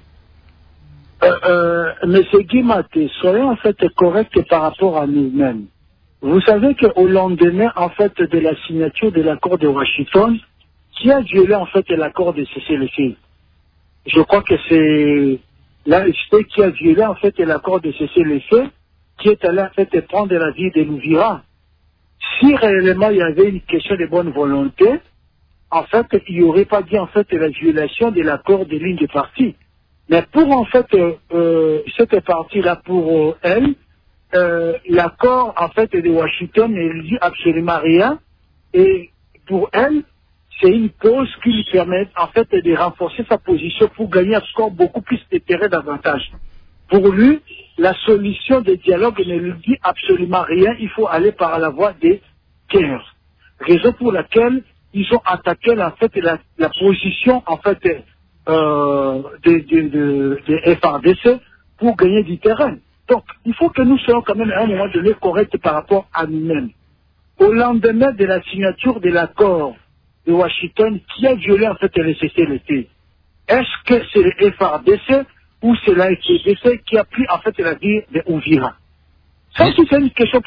euh, euh, Monsieur Guimaté, soyons en fait corrects par rapport à nous-mêmes. Vous savez qu'au lendemain, en fait, de la signature de l'accord de Washington, qui a violé, en fait, l'accord de cessez-le-feu? Je crois que c'est l'A F P qui a violé, en fait, l'accord de cessez-le-feu, qui est allé, en fait, prendre la vie de Louvira. Si réellement il y avait une question de bonne volonté, en fait, il n'y aurait pas dit, en fait, la violation de l'accord de ligne de parti. Mais pour, en fait, euh, euh, cette partie-là, pour euh, elle, Euh, l'accord en fait de Washington ne dit absolument rien, et pour elle c'est une cause qui lui permet en fait de renforcer sa position pour gagner encore beaucoup plus de terrain davantage. Pour lui, la solution de dialogue ne lui dit absolument rien, il faut aller par la voie des guerres. Raison pour laquelle ils ont attaqué en fait la, la position en fait euh, de, de, de, de F A R D C pour gagner du terrain. Donc, il faut que nous soyons quand même à un moment donné corrects par rapport à nous-mêmes. Au lendemain de la signature de l'accord de Washington qui a violé en fait le cessez-le-feu, est-ce que c'est le F A R D C ou c'est la F D C qui a pris en fait la vie de Ouvira? Ça aussi, c'est une question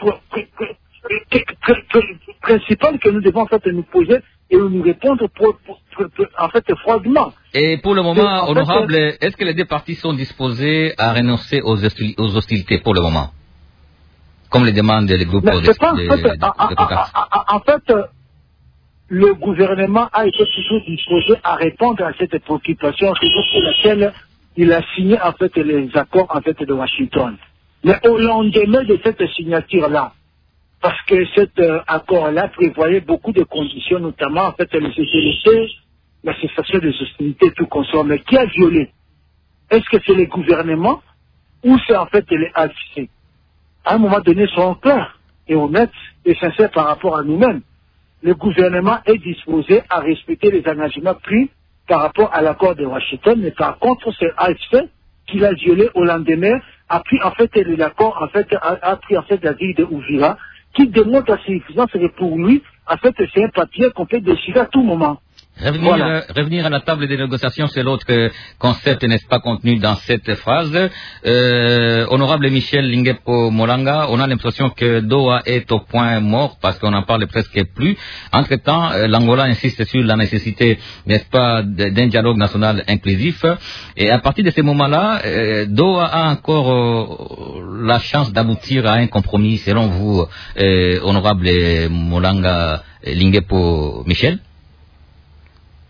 principale que nous devons en fait nous poser et nous répondre pour, pour, pour, pour, en fait froidement. Et pour le moment, et, honorable, fait, est-ce que les deux parties sont disposées à renoncer aux, hostili aux hostilités pour le moment, comme le demande les groupes de, de, pas, en fait, de, de, de contact? En fait, le gouvernement a été toujours disposé à répondre à cette préoccupation, raison pour laquelle il a signé en fait les accords en fait de Washington. Mais au lendemain de cette signature-là, parce que cet euh, accord-là prévoyait beaucoup de conditions, notamment en fait le cessez-le-feu, la cessation des hostilités, tout consort, mais qui a violé? Est-ce que c'est le gouvernement ou c'est en fait les A F C? À un moment donné, soyons clairs et honnêtes et sincères par rapport à nous-mêmes. Le gouvernement est disposé à respecter les engagements pris par rapport à l'accord de Washington, mais par contre, c'est A F C qui l'a violé au lendemain, a pris en fait l'accord, en fait, a, a pris en fait la ville de Ouvira, qui démontre à suffisance que pour lui, en fait, c'est un papier qu'on peut déchirer à tout moment. Revenir, voilà. euh, revenir à la table des négociations, c'est l'autre euh, concept, n'est-ce pas, contenu dans cette phrase. Euh, honorable Michel Lingepo Molanga, on a l'impression que Doha est au point mort parce qu'on n'en parle presque plus. Entre-temps, euh, l'Angola insiste sur la nécessité, n'est-ce pas, d'un dialogue national inclusif. Et à partir de ce moment-là, euh, Doha a encore euh, la chance d'aboutir à un compromis, selon vous, euh, honorable Molanga Lingepo Michel?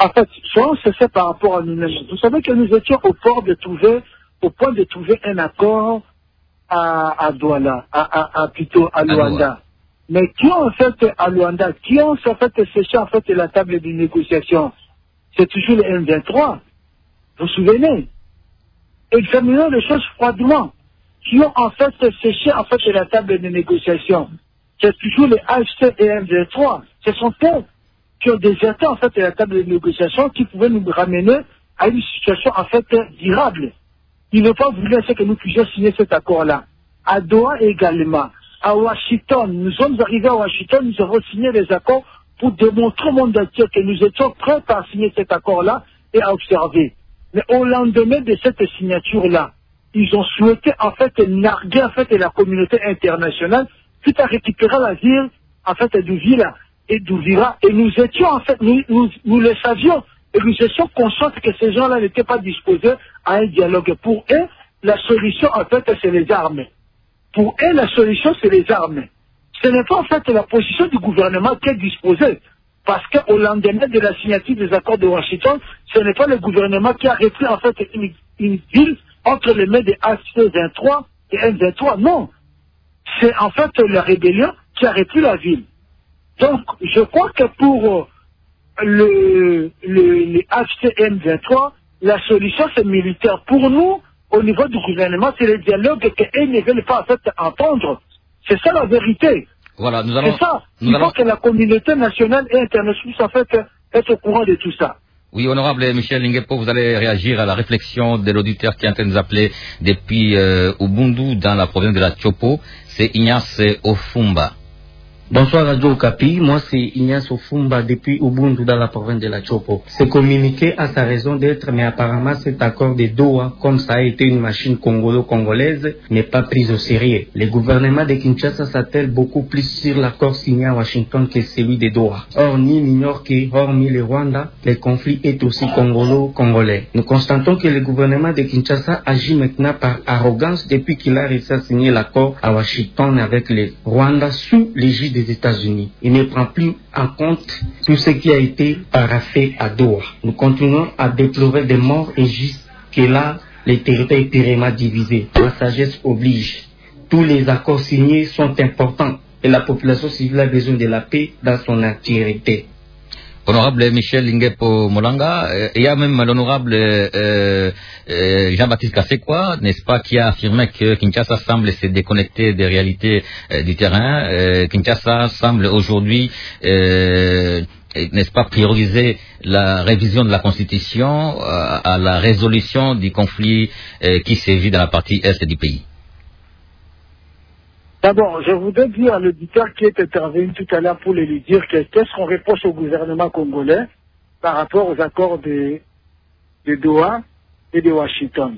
en fait, soyons sincères par rapport à nous-mêmes. Vous savez que nous étions au port de trouver, au point de trouver un accord à, à Douala, à, à, à plutôt à Luanda. Mais qui ont en fait à Luanda, qui ont en fait séché en fait la table de négociation? C'est toujours le M vingt-trois. Vous vous souvenez? Examinons les choses froidement. Qui ont en fait séché en fait la table de négociation? C'est toujours les H C et M vingt-trois. Ce sont eux qui ont déserté en fait la table de négociation, qui pouvaient nous ramener à une situation en fait durable. Ils n'ont pas voulu à ce que nous puissions signer cet accord-là. À Doha également. À Washington, nous sommes arrivés à Washington, nous avons signé les accords pour démontrer au monde entier que nous étions prêts à signer cet accord-là et à observer. Mais au lendemain de cette signature-là, ils ont souhaité en fait narguer en fait la communauté internationale, tout à récupérer la ville en fait d'Ouvira et d'Ouvira. Et nous étions en fait, nous, nous, nous le savions, et nous étions conscients que ces gens-là n'étaient pas disposés à un dialogue. Pour eux, la solution en fait c'est les armes. Pour eux, la solution c'est les armes. Ce n'est pas en fait la position du gouvernement qui est disposée. Parce qu'au lendemain de la signature des accords de Washington, ce n'est pas le gouvernement qui a repris en fait une, une ville entre les mains des H C vingt-trois et M vingt-trois. Non. C'est en fait la rébellion qui a repris la ville. Donc, je crois que pour le, le, les H C M vingt-trois, la solution c'est militaire. Pour nous, au niveau du gouvernement, c'est le dialogue qu'eux ne veulent pas en fait entendre. C'est ça la vérité. Voilà, nous allons... C'est ça. Nous Il allons... faut que la communauté nationale et internationale en fait être au courant de tout ça. Oui, honorable Michel Linguepo, vous allez réagir à la réflexion de l'auditeur qui est en train de nous appeler depuis euh, Ubundu, dans la province de la Chopo. C'est Ignace Ofumba. Bonsoir Radio Okapi, moi c'est Ignace Ofumba depuis Ubundu dans la province de la Chopo. Ce communiqué a sa raison d'être, mais apparemment cet accord de Doha, comme ça a été une machine congolo-congolaise, n'est pas pris au sérieux. Le gouvernement de Kinshasa s'attelle beaucoup plus sur l'accord signé à Washington que celui de Doha. Or, ni n'ignore que, hormis le Rwanda, le conflit est aussi congolo-congolais. Nous constatons que le gouvernement de Kinshasa agit maintenant par arrogance depuis qu'il a réussi à signer l'accord à Washington avec le Rwanda sous l'égide des États-Unis. Il ne prend plus en compte tout ce qui a été paraphé à Doha. Nous continuons à déplorer des morts injustes que là, les territoires est purement divisé. La sagesse oblige. Tous les accords signés sont importants et la population civile a besoin de la paix dans son entièreté. Honorable Michel Linguepo Molanga, euh, il y a même l'honorable euh, euh, Jean-Baptiste Kassekwa, n'est-ce pas, qui a affirmé que Kinshasa semble se déconnecter des réalités euh, du terrain. Euh, Kinshasa semble aujourd'hui, euh, n'est-ce pas, prioriser la révision de la Constitution euh, à la résolution du conflit euh, qui sévit dans la partie est du pays. D'abord, je voudrais dire à l'auditeur qui est intervenu tout à l'heure pour lui dire que qu'est-ce qu'on reproche au gouvernement congolais par rapport aux accords de, de Doha et de Washington.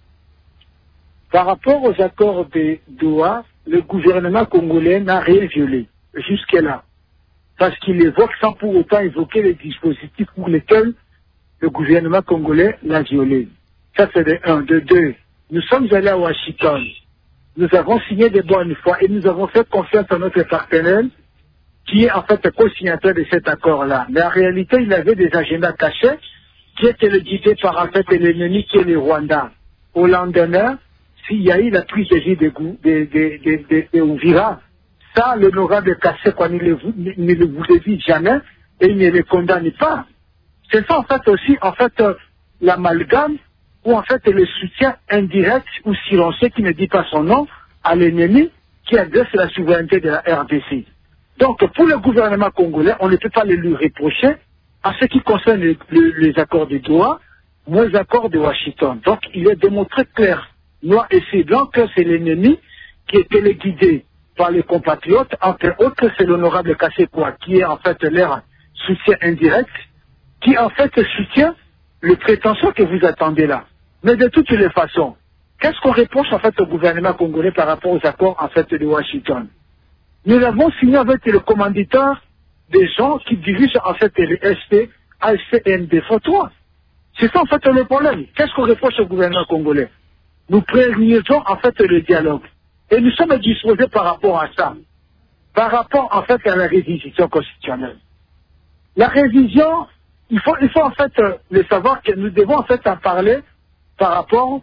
Par rapport aux accords de Doha, le gouvernement congolais n'a rien violé jusque-là. Parce qu'il évoque sans pour autant évoquer les dispositifs pour lesquels le gouvernement congolais l'a violé. Ça c'est de un. De deux, nous sommes allés à Washington. Nous avons signé de bonne foi et nous avons fait confiance à notre partenaire qui est en fait co-signataire de cet accord-là. Mais en réalité, il avait des agendas cachés qui étaient guidés par en fait l'ennemi qui est le Rwanda. Au lendemain, s'il y a eu la prise de vie de, de, de, de, de, de Ouvira, ça, l'honorable Kassekwa ne le, ne le voulait dire jamais et il ne le condamne pas. C'est ça en fait aussi en fait euh, l'amalgame ou en fait le soutien indirect ou silencieux qui ne dit pas son nom à l'ennemi qui adresse la souveraineté de la R D C. Donc pour le gouvernement congolais, on ne peut pas le lui reprocher en ce qui concerne les, les, les accords de Doha ou les accords de Washington. Donc il est démontré clair, noir et c'est blanc que c'est l'ennemi qui est téléguidé par les compatriotes, entre autres c'est l'honorable Kassekwa qui est en fait leur soutien indirect, qui en fait soutient le prétention que vous attendez là. Mais de toutes les façons, qu'est-ce qu'on reproche en fait au gouvernement congolais par rapport aux accords en fait de Washington? Nous avons signé avec le commanditaire des gens qui dirigent en fait le S T, A C N D vingt-trois. C'est ça en fait le problème. Qu'est-ce qu'on reproche au gouvernement congolais? Nous privilégions en fait le dialogue. Et nous sommes disposés par rapport à ça. Par rapport en fait à la révision constitutionnelle. La révision, il faut, il faut en fait euh, le savoir que nous devons en fait en parler par rapport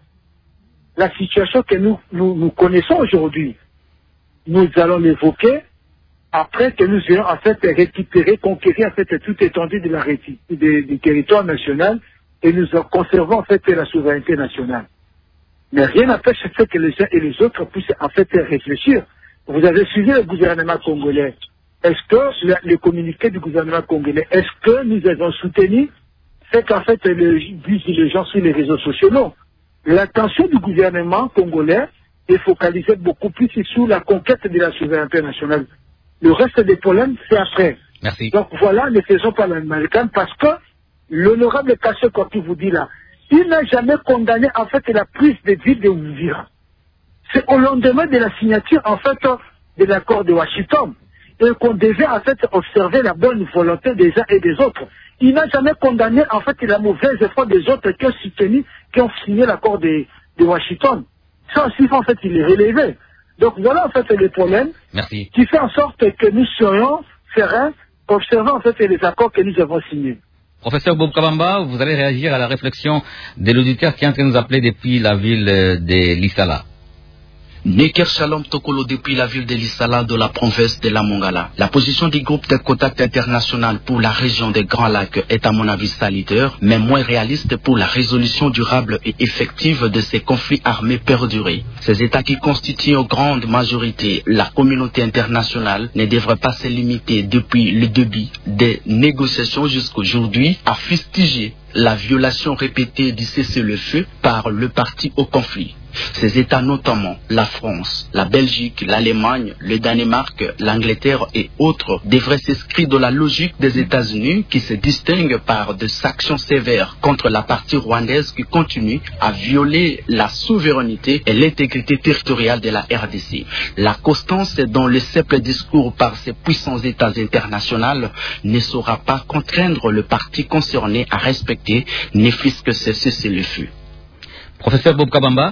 à la situation que nous, nous, nous connaissons aujourd'hui. Nous allons l'évoquer après que nous ayons en fait récupéré, conquérir en fait toute étendue de la, de, du territoire national et nous conservons en fait la souveraineté nationale. Mais rien n'empêche que les uns et les autres puissent en fait réfléchir. Vous avez suivi le gouvernement congolais. Est-ce que le, le communiqué du gouvernement congolais, est-ce que nous avons soutenu ce qu'en fait le, disent les gens sur les réseaux sociaux? Non. L'attention du gouvernement congolais est focalisée beaucoup plus sur la conquête de la souveraineté nationale. Le reste des problèmes, c'est après. Merci. Donc voilà, ne faisons pas l'américaine parce que l'honorable Kassé, quand il vous dit là, il n'a jamais condamné en fait la prise de ville de Ouvira. C'est au lendemain de la signature en fait de l'accord de Washington et qu'on devait en fait observer la bonne volonté des uns et des autres. Il n'a jamais condamné en fait la mauvaise foi des autres qui ont soutenu, qui ont signé l'accord de, de Washington. Ça aussi en fait il est relevé. Donc voilà en fait le problème. Merci. Qui fait en sorte que nous serions sereins, observant en fait les accords que nous avons signés. Professeur Bob Kabamba, vous allez réagir à la réflexion de l'auditeur qui est en train de nous appeler depuis la ville de Lissala. Neker Shalom Tokolo depuis la ville de Lissala de la province de la Mongala. La position du groupe de contact international pour la région des Grands Lacs est à mon avis salutaire, mais moins réaliste pour la résolution durable et effective de ces conflits armés perdurés. Ces États qui constituent en grande majorité la communauté internationale ne devraient pas se limiter depuis le début des négociations jusqu'aujourd'hui à fustiger la violation répétée du cessez-le-feu par le parti au conflit. Ces États, notamment la France, la Belgique, l'Allemagne, le Danemark, l'Angleterre et autres, devraient s'inscrire dans la logique des États-Unis qui se distinguent par des sanctions sévères contre la partie rwandaise qui continue à violer la souveraineté et l'intégrité territoriale de la R D C. La constance dans le simple discours par ces puissants États internationaux ne saura pas contraindre le parti concerné à respecter, ne fût-ce que ce cessez-le-feu. Professeur Bob Kabamba.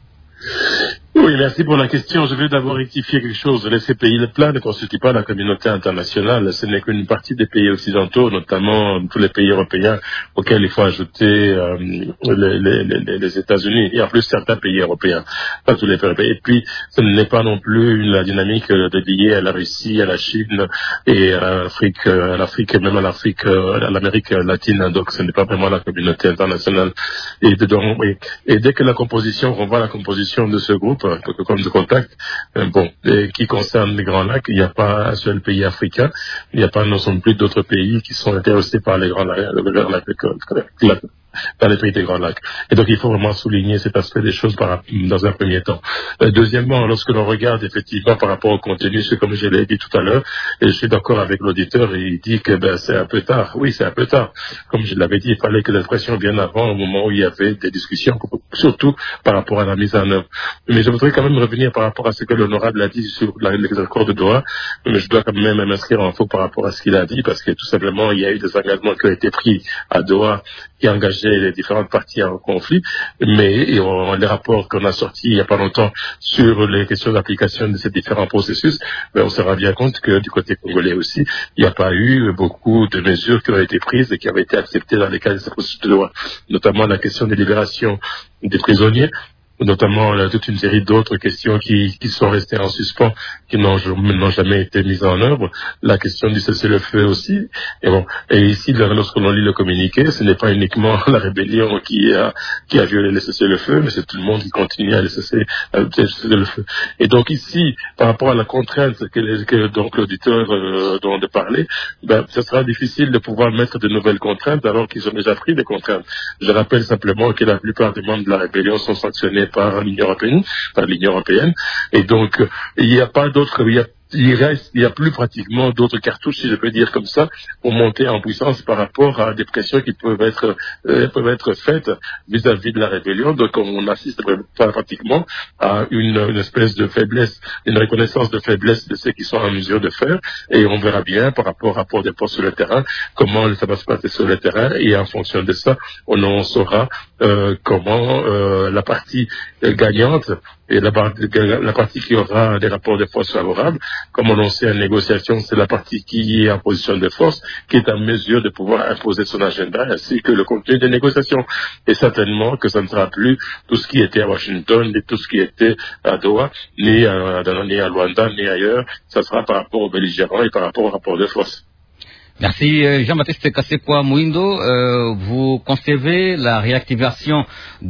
Oui, merci pour la question. Je veux d'abord rectifier quelque chose. Ces pays-là ne constituent pas la communauté internationale. Ce n'est qu'une partie des pays occidentaux, notamment tous les pays européens, auxquels il faut ajouter euh, les, les, les, les États-Unis et en plus certains pays européens, pas tous les pays européens. Et puis, ce n'est pas non plus la dynamique de liée à la Russie, à la Chine et à l'Afrique, à l'Afrique et même à l'Afrique, à l'Amérique latine. Donc, ce n'est pas vraiment la communauté internationale. Et, dedans, et, et dès que la composition, on voit la composition de ce groupe, comme de contact, euh, bon, et qui concerne les Grands Lacs, il n'y a pas un seul pays africain, il n'y a pas non plus d'autres pays qui sont intéressés par les Grands Lacs, dans les pays des Grands Lacs. Et donc il faut vraiment souligner cet aspect des choses par, dans un premier temps. Euh, deuxièmement, lorsque l'on regarde effectivement par rapport au contenu, c'est comme je l'ai dit tout à l'heure, et je suis d'accord avec l'auditeur, et il dit que ben, c'est un peu tard. Oui, c'est un peu tard. Comme je l'avais dit, il fallait que l'expression vienne avant, au moment où il y avait des discussions, surtout par rapport à la mise en œuvre. Mais je voudrais quand même revenir par rapport à ce que l'honorable a dit sur la, les accords de Doha, mais je dois quand même m'inscrire en faux par rapport à ce qu'il a dit, parce que tout simplement, il y a eu des engagements qui ont été pris à Doha, qui engageaient les différentes parties en conflit, mais et on, les rapports qu'on a sortis il n'y a pas longtemps sur les questions d'application de ces différents processus, ben on se rend bien compte que du côté congolais aussi, il n'y a pas eu beaucoup de mesures qui ont été prises et qui avaient été acceptées dans les cas de ces processus de loi, notamment la question des libérations des prisonniers, notamment là, toute une série d'autres questions qui, qui sont restées en suspens, qui n'ont, n'ont jamais été mises en œuvre. La question du cessez-le-feu aussi. Et bon, et ici, lorsque l'on lit le communiqué, ce n'est pas uniquement la rébellion qui a, qui a violé le cessez-le-feu, mais c'est tout le monde qui continue à le cesser, à le cessez-le-feu. Et donc ici, par rapport à la contrainte que, les, que donc l'auditeur euh, dont de parler, ben, ce sera difficile de pouvoir mettre de nouvelles contraintes alors qu'ils ont déjà pris des contraintes. Je rappelle simplement que la plupart des membres de la rébellion sont sanctionnés par l'Union européenne, par l'Union européenne, et donc il n'y a pas d'autre, il y a il reste, il n'y a plus pratiquement d'autres cartouches, si je peux dire comme ça, pour monter en puissance par rapport à des pressions qui peuvent être, euh, peuvent être faites vis-à-vis de la rébellion. Donc, on assiste pratiquement à une, une espèce de faiblesse, une reconnaissance de faiblesse de ceux qui sont en mesure de faire. Et on verra bien par rapport au rapport des postes sur le terrain, comment ça va se passer sur le terrain. Et en fonction de ça, on en saura euh, comment euh, la partie gagnante et la, la partie qui aura des rapports de force favorables comme on le sait en négociation, c'est la partie qui est en position de force, qui est en mesure de pouvoir imposer son agenda ainsi que le contenu des négociations. Et certainement que ça ne sera plus tout ce qui était à Washington, ni tout ce qui était à Doha, ni à, ni à Luanda, ni ailleurs. Ça sera par rapport aux belligérants et par rapport au rapport de force. Merci Jean-Baptiste Kassekwa Mouindo. Euh, vous concevez la réactivation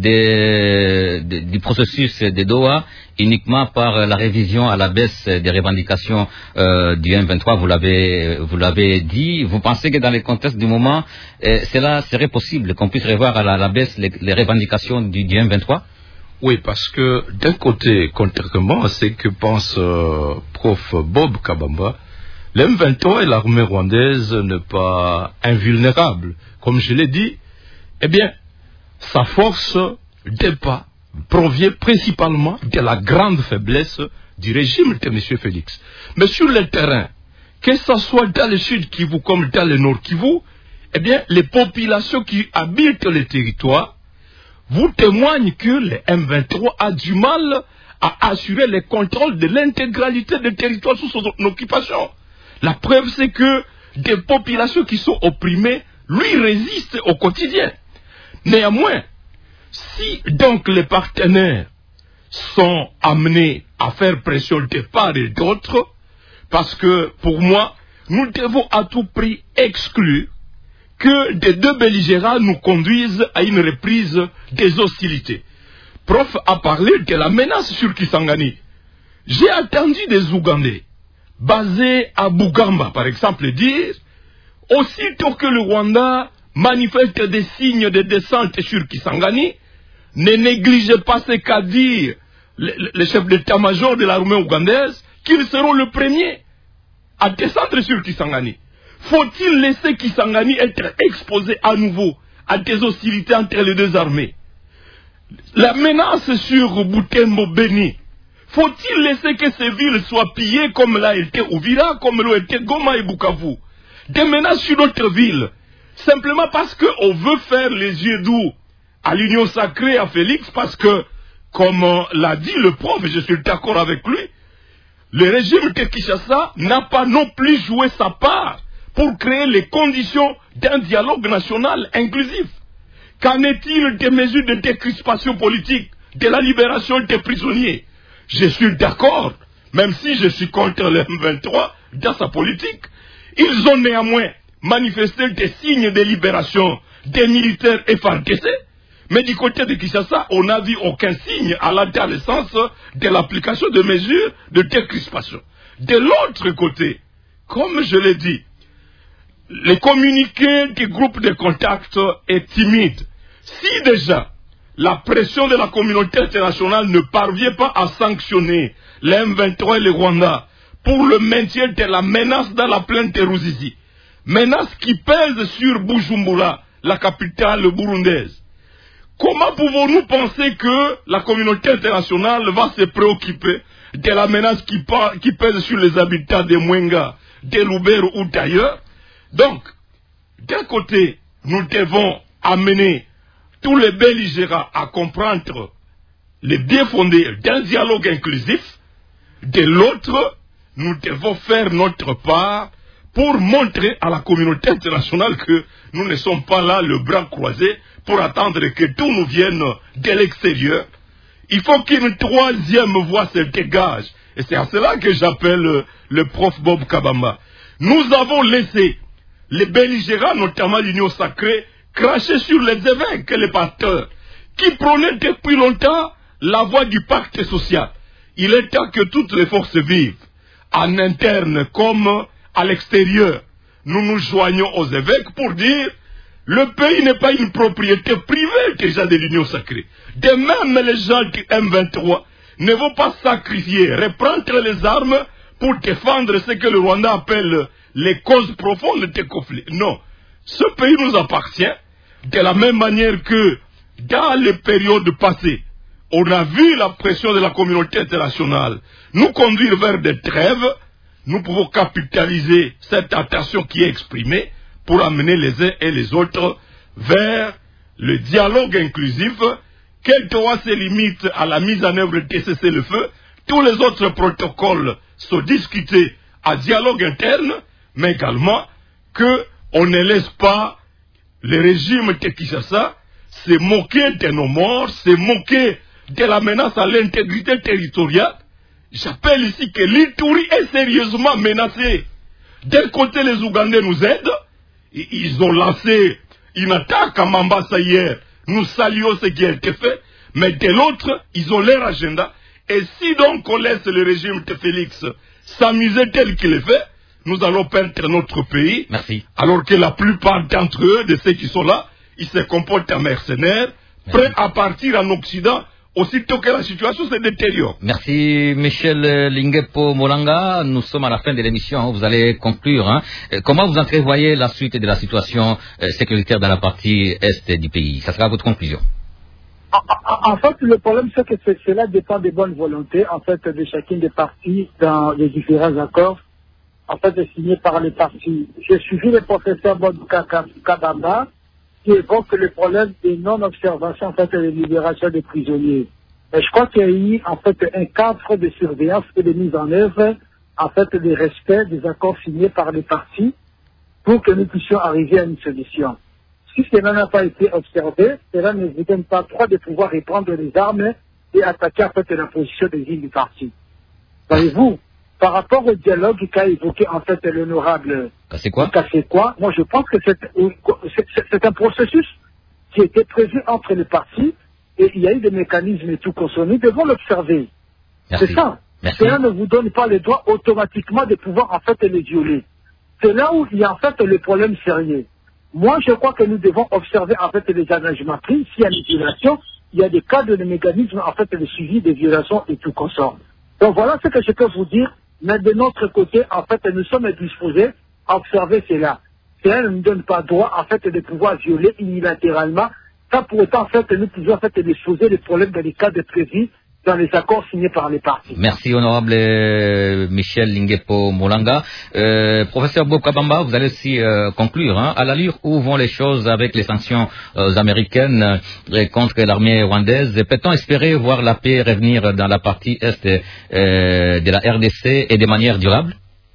des, des, du processus de Doha uniquement par la révision à la baisse des revendications euh, du M vingt-trois, vous l'avez vous l'avez dit. Vous pensez que dans le contexte du moment, euh, cela serait possible qu'on puisse revoir à la, à la baisse les, les revendications du, du M vingt-trois? Oui, parce que d'un côté, contrairement à ce que pense euh, prof Bob Kabamba, l'M vingt-trois et l'armée rwandaise n'est pas invulnérable. Comme je l'ai dit, eh bien, sa force n'est pas provient principalement de la grande faiblesse du régime de M. Félix. Mais sur le terrain, que ce soit dans le sud Kivu comme dans le nord Kivu, eh bien, les populations qui habitent les territoires vous témoignent que le M vingt-trois a du mal à assurer le contrôle de l'intégralité des territoires sous son occupation. La preuve, c'est que des populations qui sont opprimées lui résistent au quotidien. Néanmoins, si donc les partenaires sont amenés à faire pression de part et d'autre, parce que pour moi, nous devons à tout prix exclure que des deux belligérants nous conduisent à une reprise des hostilités. Prof a parlé de la menace sur Kisangani. J'ai entendu des Ougandais basés à Bugamba, par exemple, dire aussitôt que le Rwanda manifeste des signes de descente sur Kisangani, ne négligez pas ce qu'a dit le, le chef d'état-major de l'armée ougandaise, qu'ils seront le premier à descendre sur Kisangani. Faut-il laisser Kisangani être exposé à nouveau à des hostilités entre les deux armées? La menace sur Butembo Beni, faut-il laisser que ces villes soient pillées comme l'a été Uvira, comme l'a été Goma et Bukavu? Des menaces sur d'autres villes, simplement parce qu'on veut faire les yeux doux à l'union sacrée à Félix, parce que, comme l'a dit le prof, et je suis d'accord avec lui, le régime de Kinshasa n'a pas non plus joué sa part pour créer les conditions d'un dialogue national inclusif. Qu'en est-il des mesures de décrispation politique, de la libération des prisonniers? Je suis d'accord, même si je suis contre le M vingt-trois dans sa politique. Ils ont néanmoins manifesté des signes de libération des militaires F A R D C, mais du côté de Kinshasa, on n'a vu aucun signe allant dans le sens de l'application de mesures de décrispation. De l'autre côté, comme je l'ai dit, le communiqué du groupe de contact est timide. Si déjà la pression de la communauté internationale ne parvient pas à sanctionner le M vingt-trois et le Rwanda pour le maintien de la menace dans la plaine de Ruzizi, menace qui pèse sur Bujumbura, la capitale burundaise, comment pouvons-nous penser que la communauté internationale va se préoccuper de la menace qui, qui pèse sur les habitants de Mwenga, de Lubero ou d'ailleurs? Donc, d'un côté, nous devons amener tous les belligérants à comprendre les bien fondés d'un dialogue inclusif. De l'autre, nous devons faire notre part pour montrer à la communauté internationale que nous ne sommes pas là le bras croisé pour attendre que tout nous vienne de l'extérieur. Il faut qu'une troisième voie se dégage. Et c'est à cela que j'appelle le prof Bob Kabamba. Nous avons laissé les belligérants, notamment l'Union sacrée, cracher sur les évêques et les pasteurs, qui prônaient depuis longtemps la voie du pacte social. Il est temps que toutes les forces vivent, en interne comme à l'extérieur. Nous nous joignons aux évêques pour dire le pays n'est pas une propriété privée déjà de l'Union sacrée. De même, les gens du M vingt-trois ne vont pas sacrifier, reprendre les armes pour défendre ce que le Rwanda appelle les causes profondes des conflits. Non. Ce pays nous appartient de la même manière que dans les périodes passées, on a vu la pression de la communauté internationale nous conduire vers des trêves. Nous pouvons capitaliser cette attention qui est exprimée pour amener les uns et les autres vers le dialogue inclusif. Quel droit se limite à la mise en œuvre de cessez-le-feu, tous les autres protocoles sont discutés à dialogue interne, mais également qu'on ne laisse pas le régime de Kinshasa se moquer de nos morts, se moquer de la menace à l'intégrité territoriale. J'appelle ici que l'Ituri est sérieusement menacée. D'un côté, les Ougandais nous aident. Ils ont lancé une attaque à Mambasa hier. Nous saluons ce qui a été fait. Mais de l'autre, ils ont leur agenda. Et si donc on laisse le régime de Félix s'amuser tel qu'il est fait, nous allons perdre notre pays. Merci. Alors que la plupart d'entre eux, de ceux qui sont là, ils se comportent en mercenaires, prêts à partir en Occident aussitôt que la situation se détériore. Merci Michel Lingepo Molanga. Nous sommes à la fin de l'émission. Vous allez conclure. Hein. Comment vous entrevoyez la suite de la situation euh, sécuritaire dans la partie est du pays? Ça sera votre conclusion. En fait, le problème, c'est que cela dépend des bonnes volontés, en fait, de chacune des parties dans les différents accords, en fait, signés par les parties. J'ai suivi le professeur Bodouka Kabamba, qui évoque le problème des non-observations, en fait, de libération des prisonniers. Et je crois qu'il y a eu, en fait, un cadre de surveillance et de mise en œuvre, en fait, des respects des accords signés par les parties pour que nous puissions arriver à une solution. Si cela n'a pas été observé, cela ne vous donne pas droit de pouvoir reprendre les armes et attaquer, en fait, la position des îles du parti. Voyez-vous, par rapport au dialogue qu'a évoqué, en fait, l'honorable C'est quoi quoi moi je pense que c'est un processus qui était prévu entre les partis et il y a eu des mécanismes et tout consommés. Nous devons l'observer. C'est ça. Merci. Cela ne vous donne pas le droit automatiquement de pouvoir, en fait, les violer. C'est là où il y a, en fait, le problème sérieux. Moi, je crois que nous devons observer, en fait, les engagements pris. S'il y a des violations, il y a des cadres de mécanismes, en fait, de suivi des violations et tout consort. Donc voilà ce que je peux vous dire. Mais de notre côté, en fait, nous sommes disposés à observer cela. Cela ne nous donne pas droit, en fait, de pouvoir violer unilatéralement. Ça, pour autant, en fait, nous pouvons, en fait, disposer des problèmes dans les cas de prévis dans les accords signés par les partis. Merci, honorable euh, Michel Lingepo Molanga. Euh, professeur Bob Kabamba, vous allez aussi euh, conclure. Hein, à l'allure où vont les choses avec les sanctions euh, américaines euh, contre l'armée rwandaise, peut-on espérer voir la paix revenir dans la partie est euh, de la R D C et de manière durable?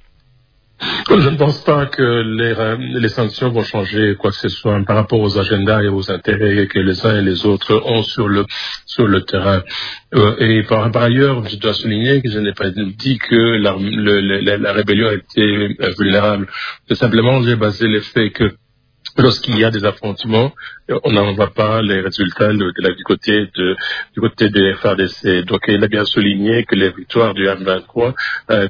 Je ne pense pas que les, les sanctions vont changer quoi que ce soit par rapport aux agendas et aux intérêts que les uns et les autres ont sur le sur le terrain. Euh, et par, par ailleurs, je dois souligner que je n'ai pas dit que la, le, la, la rébellion était vulnérable. Tout simplement, j'ai basé les faits que lorsqu'il y a des affrontements, on n'en voit pas les résultats de, de la, du côté de du côté de F A R D C. Donc il a bien souligné que les victoires du M vingt-trois euh,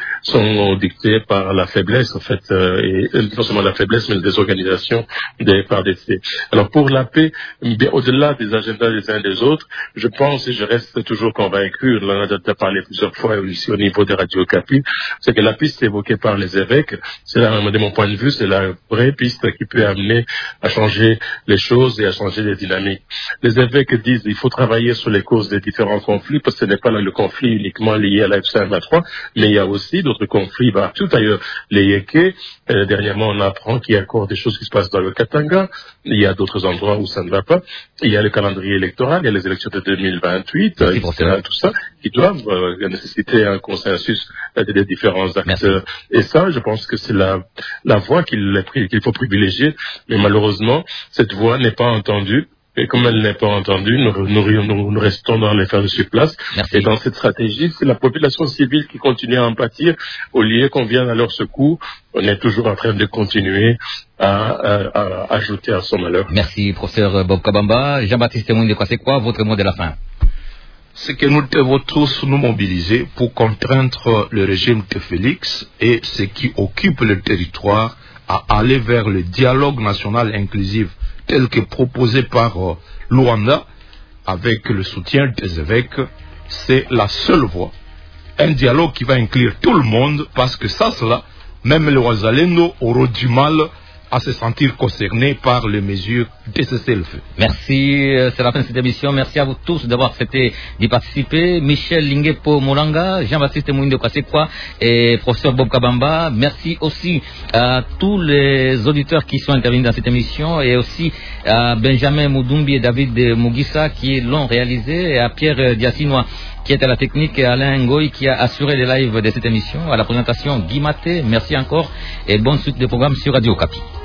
sont dictées par la faiblesse, en fait, euh, et non seulement la faiblesse, mais des organisations des F A R D C. Alors pour la paix, bien au-delà des agendas des uns et des autres, je pense et je reste toujours convaincu, on en a déjà parlé plusieurs fois ici au niveau des radios Capi, c'est que la piste évoquée par les évêques, c'est là, de mon point de vue, c'est la vraie piste qui peut amener à changer les choses et à changer les dynamiques. Les évêques disent qu'il faut travailler sur les causes des différents conflits, parce que ce n'est pas là le conflit uniquement lié à la F C M vingt-trois, mais il y a aussi d'autres conflits bah, tout ailleurs. Les Yékés, euh, dernièrement on apprend qu'il y a encore des choses qui se passent dans le Katanga, il y a d'autres endroits où ça ne va pas, il y a le calendrier électoral, il y a les élections de deux mille vingt-huit, et cetera, tout ça, qui doivent euh, nécessiter un consensus euh, des différents acteurs. Merci. Et ça, je pense que c'est la, la voie qu'il, qu'il faut privilégier, mais malheureusement, cette voie n'est pas entendue. Et comme elle n'est pas entendue, nous, nous, nous, nous restons dans les faire sur place. Merci. Et dans cette stratégie, c'est la population civile qui continue à en pâtir. Au lieu qu'on vienne à leur secours, on est toujours en train de continuer à, à, à ajouter à son malheur. Merci, professeur Bob Kabamba. Jean-Baptiste Mouinde, quoi c'est quoi votre mot de la fin? C'est que nous devons tous nous mobiliser pour contraindre le régime de Félix et ceux qui occupent le territoire à aller vers le dialogue national inclusif tel que proposé par euh, Luanda, avec le soutien des évêques. C'est la seule voie. Un dialogue qui va inclure tout le monde, parce que ça, cela, même les Ouazalendo auront du mal à se sentir concernés par les mesures de cessez-le-feu. Merci, c'est la fin de cette émission. Merci à vous tous d'avoir accepté d'y participer. Michel Lingepo Molanga, Jean-Baptiste Mouinde Kwasekwa et professeur Bob Kabamba. Merci aussi à tous les auditeurs qui sont intervenus dans cette émission et aussi à Benjamin Moudumbi et David Mugissa qui l'ont réalisé et à Pierre Diassinois qui est à la technique, et Alain Ngoy qui a assuré les lives de cette émission. À la présentation, Guy Maté. Merci encore et bonne suite de programme sur Radio Okapi.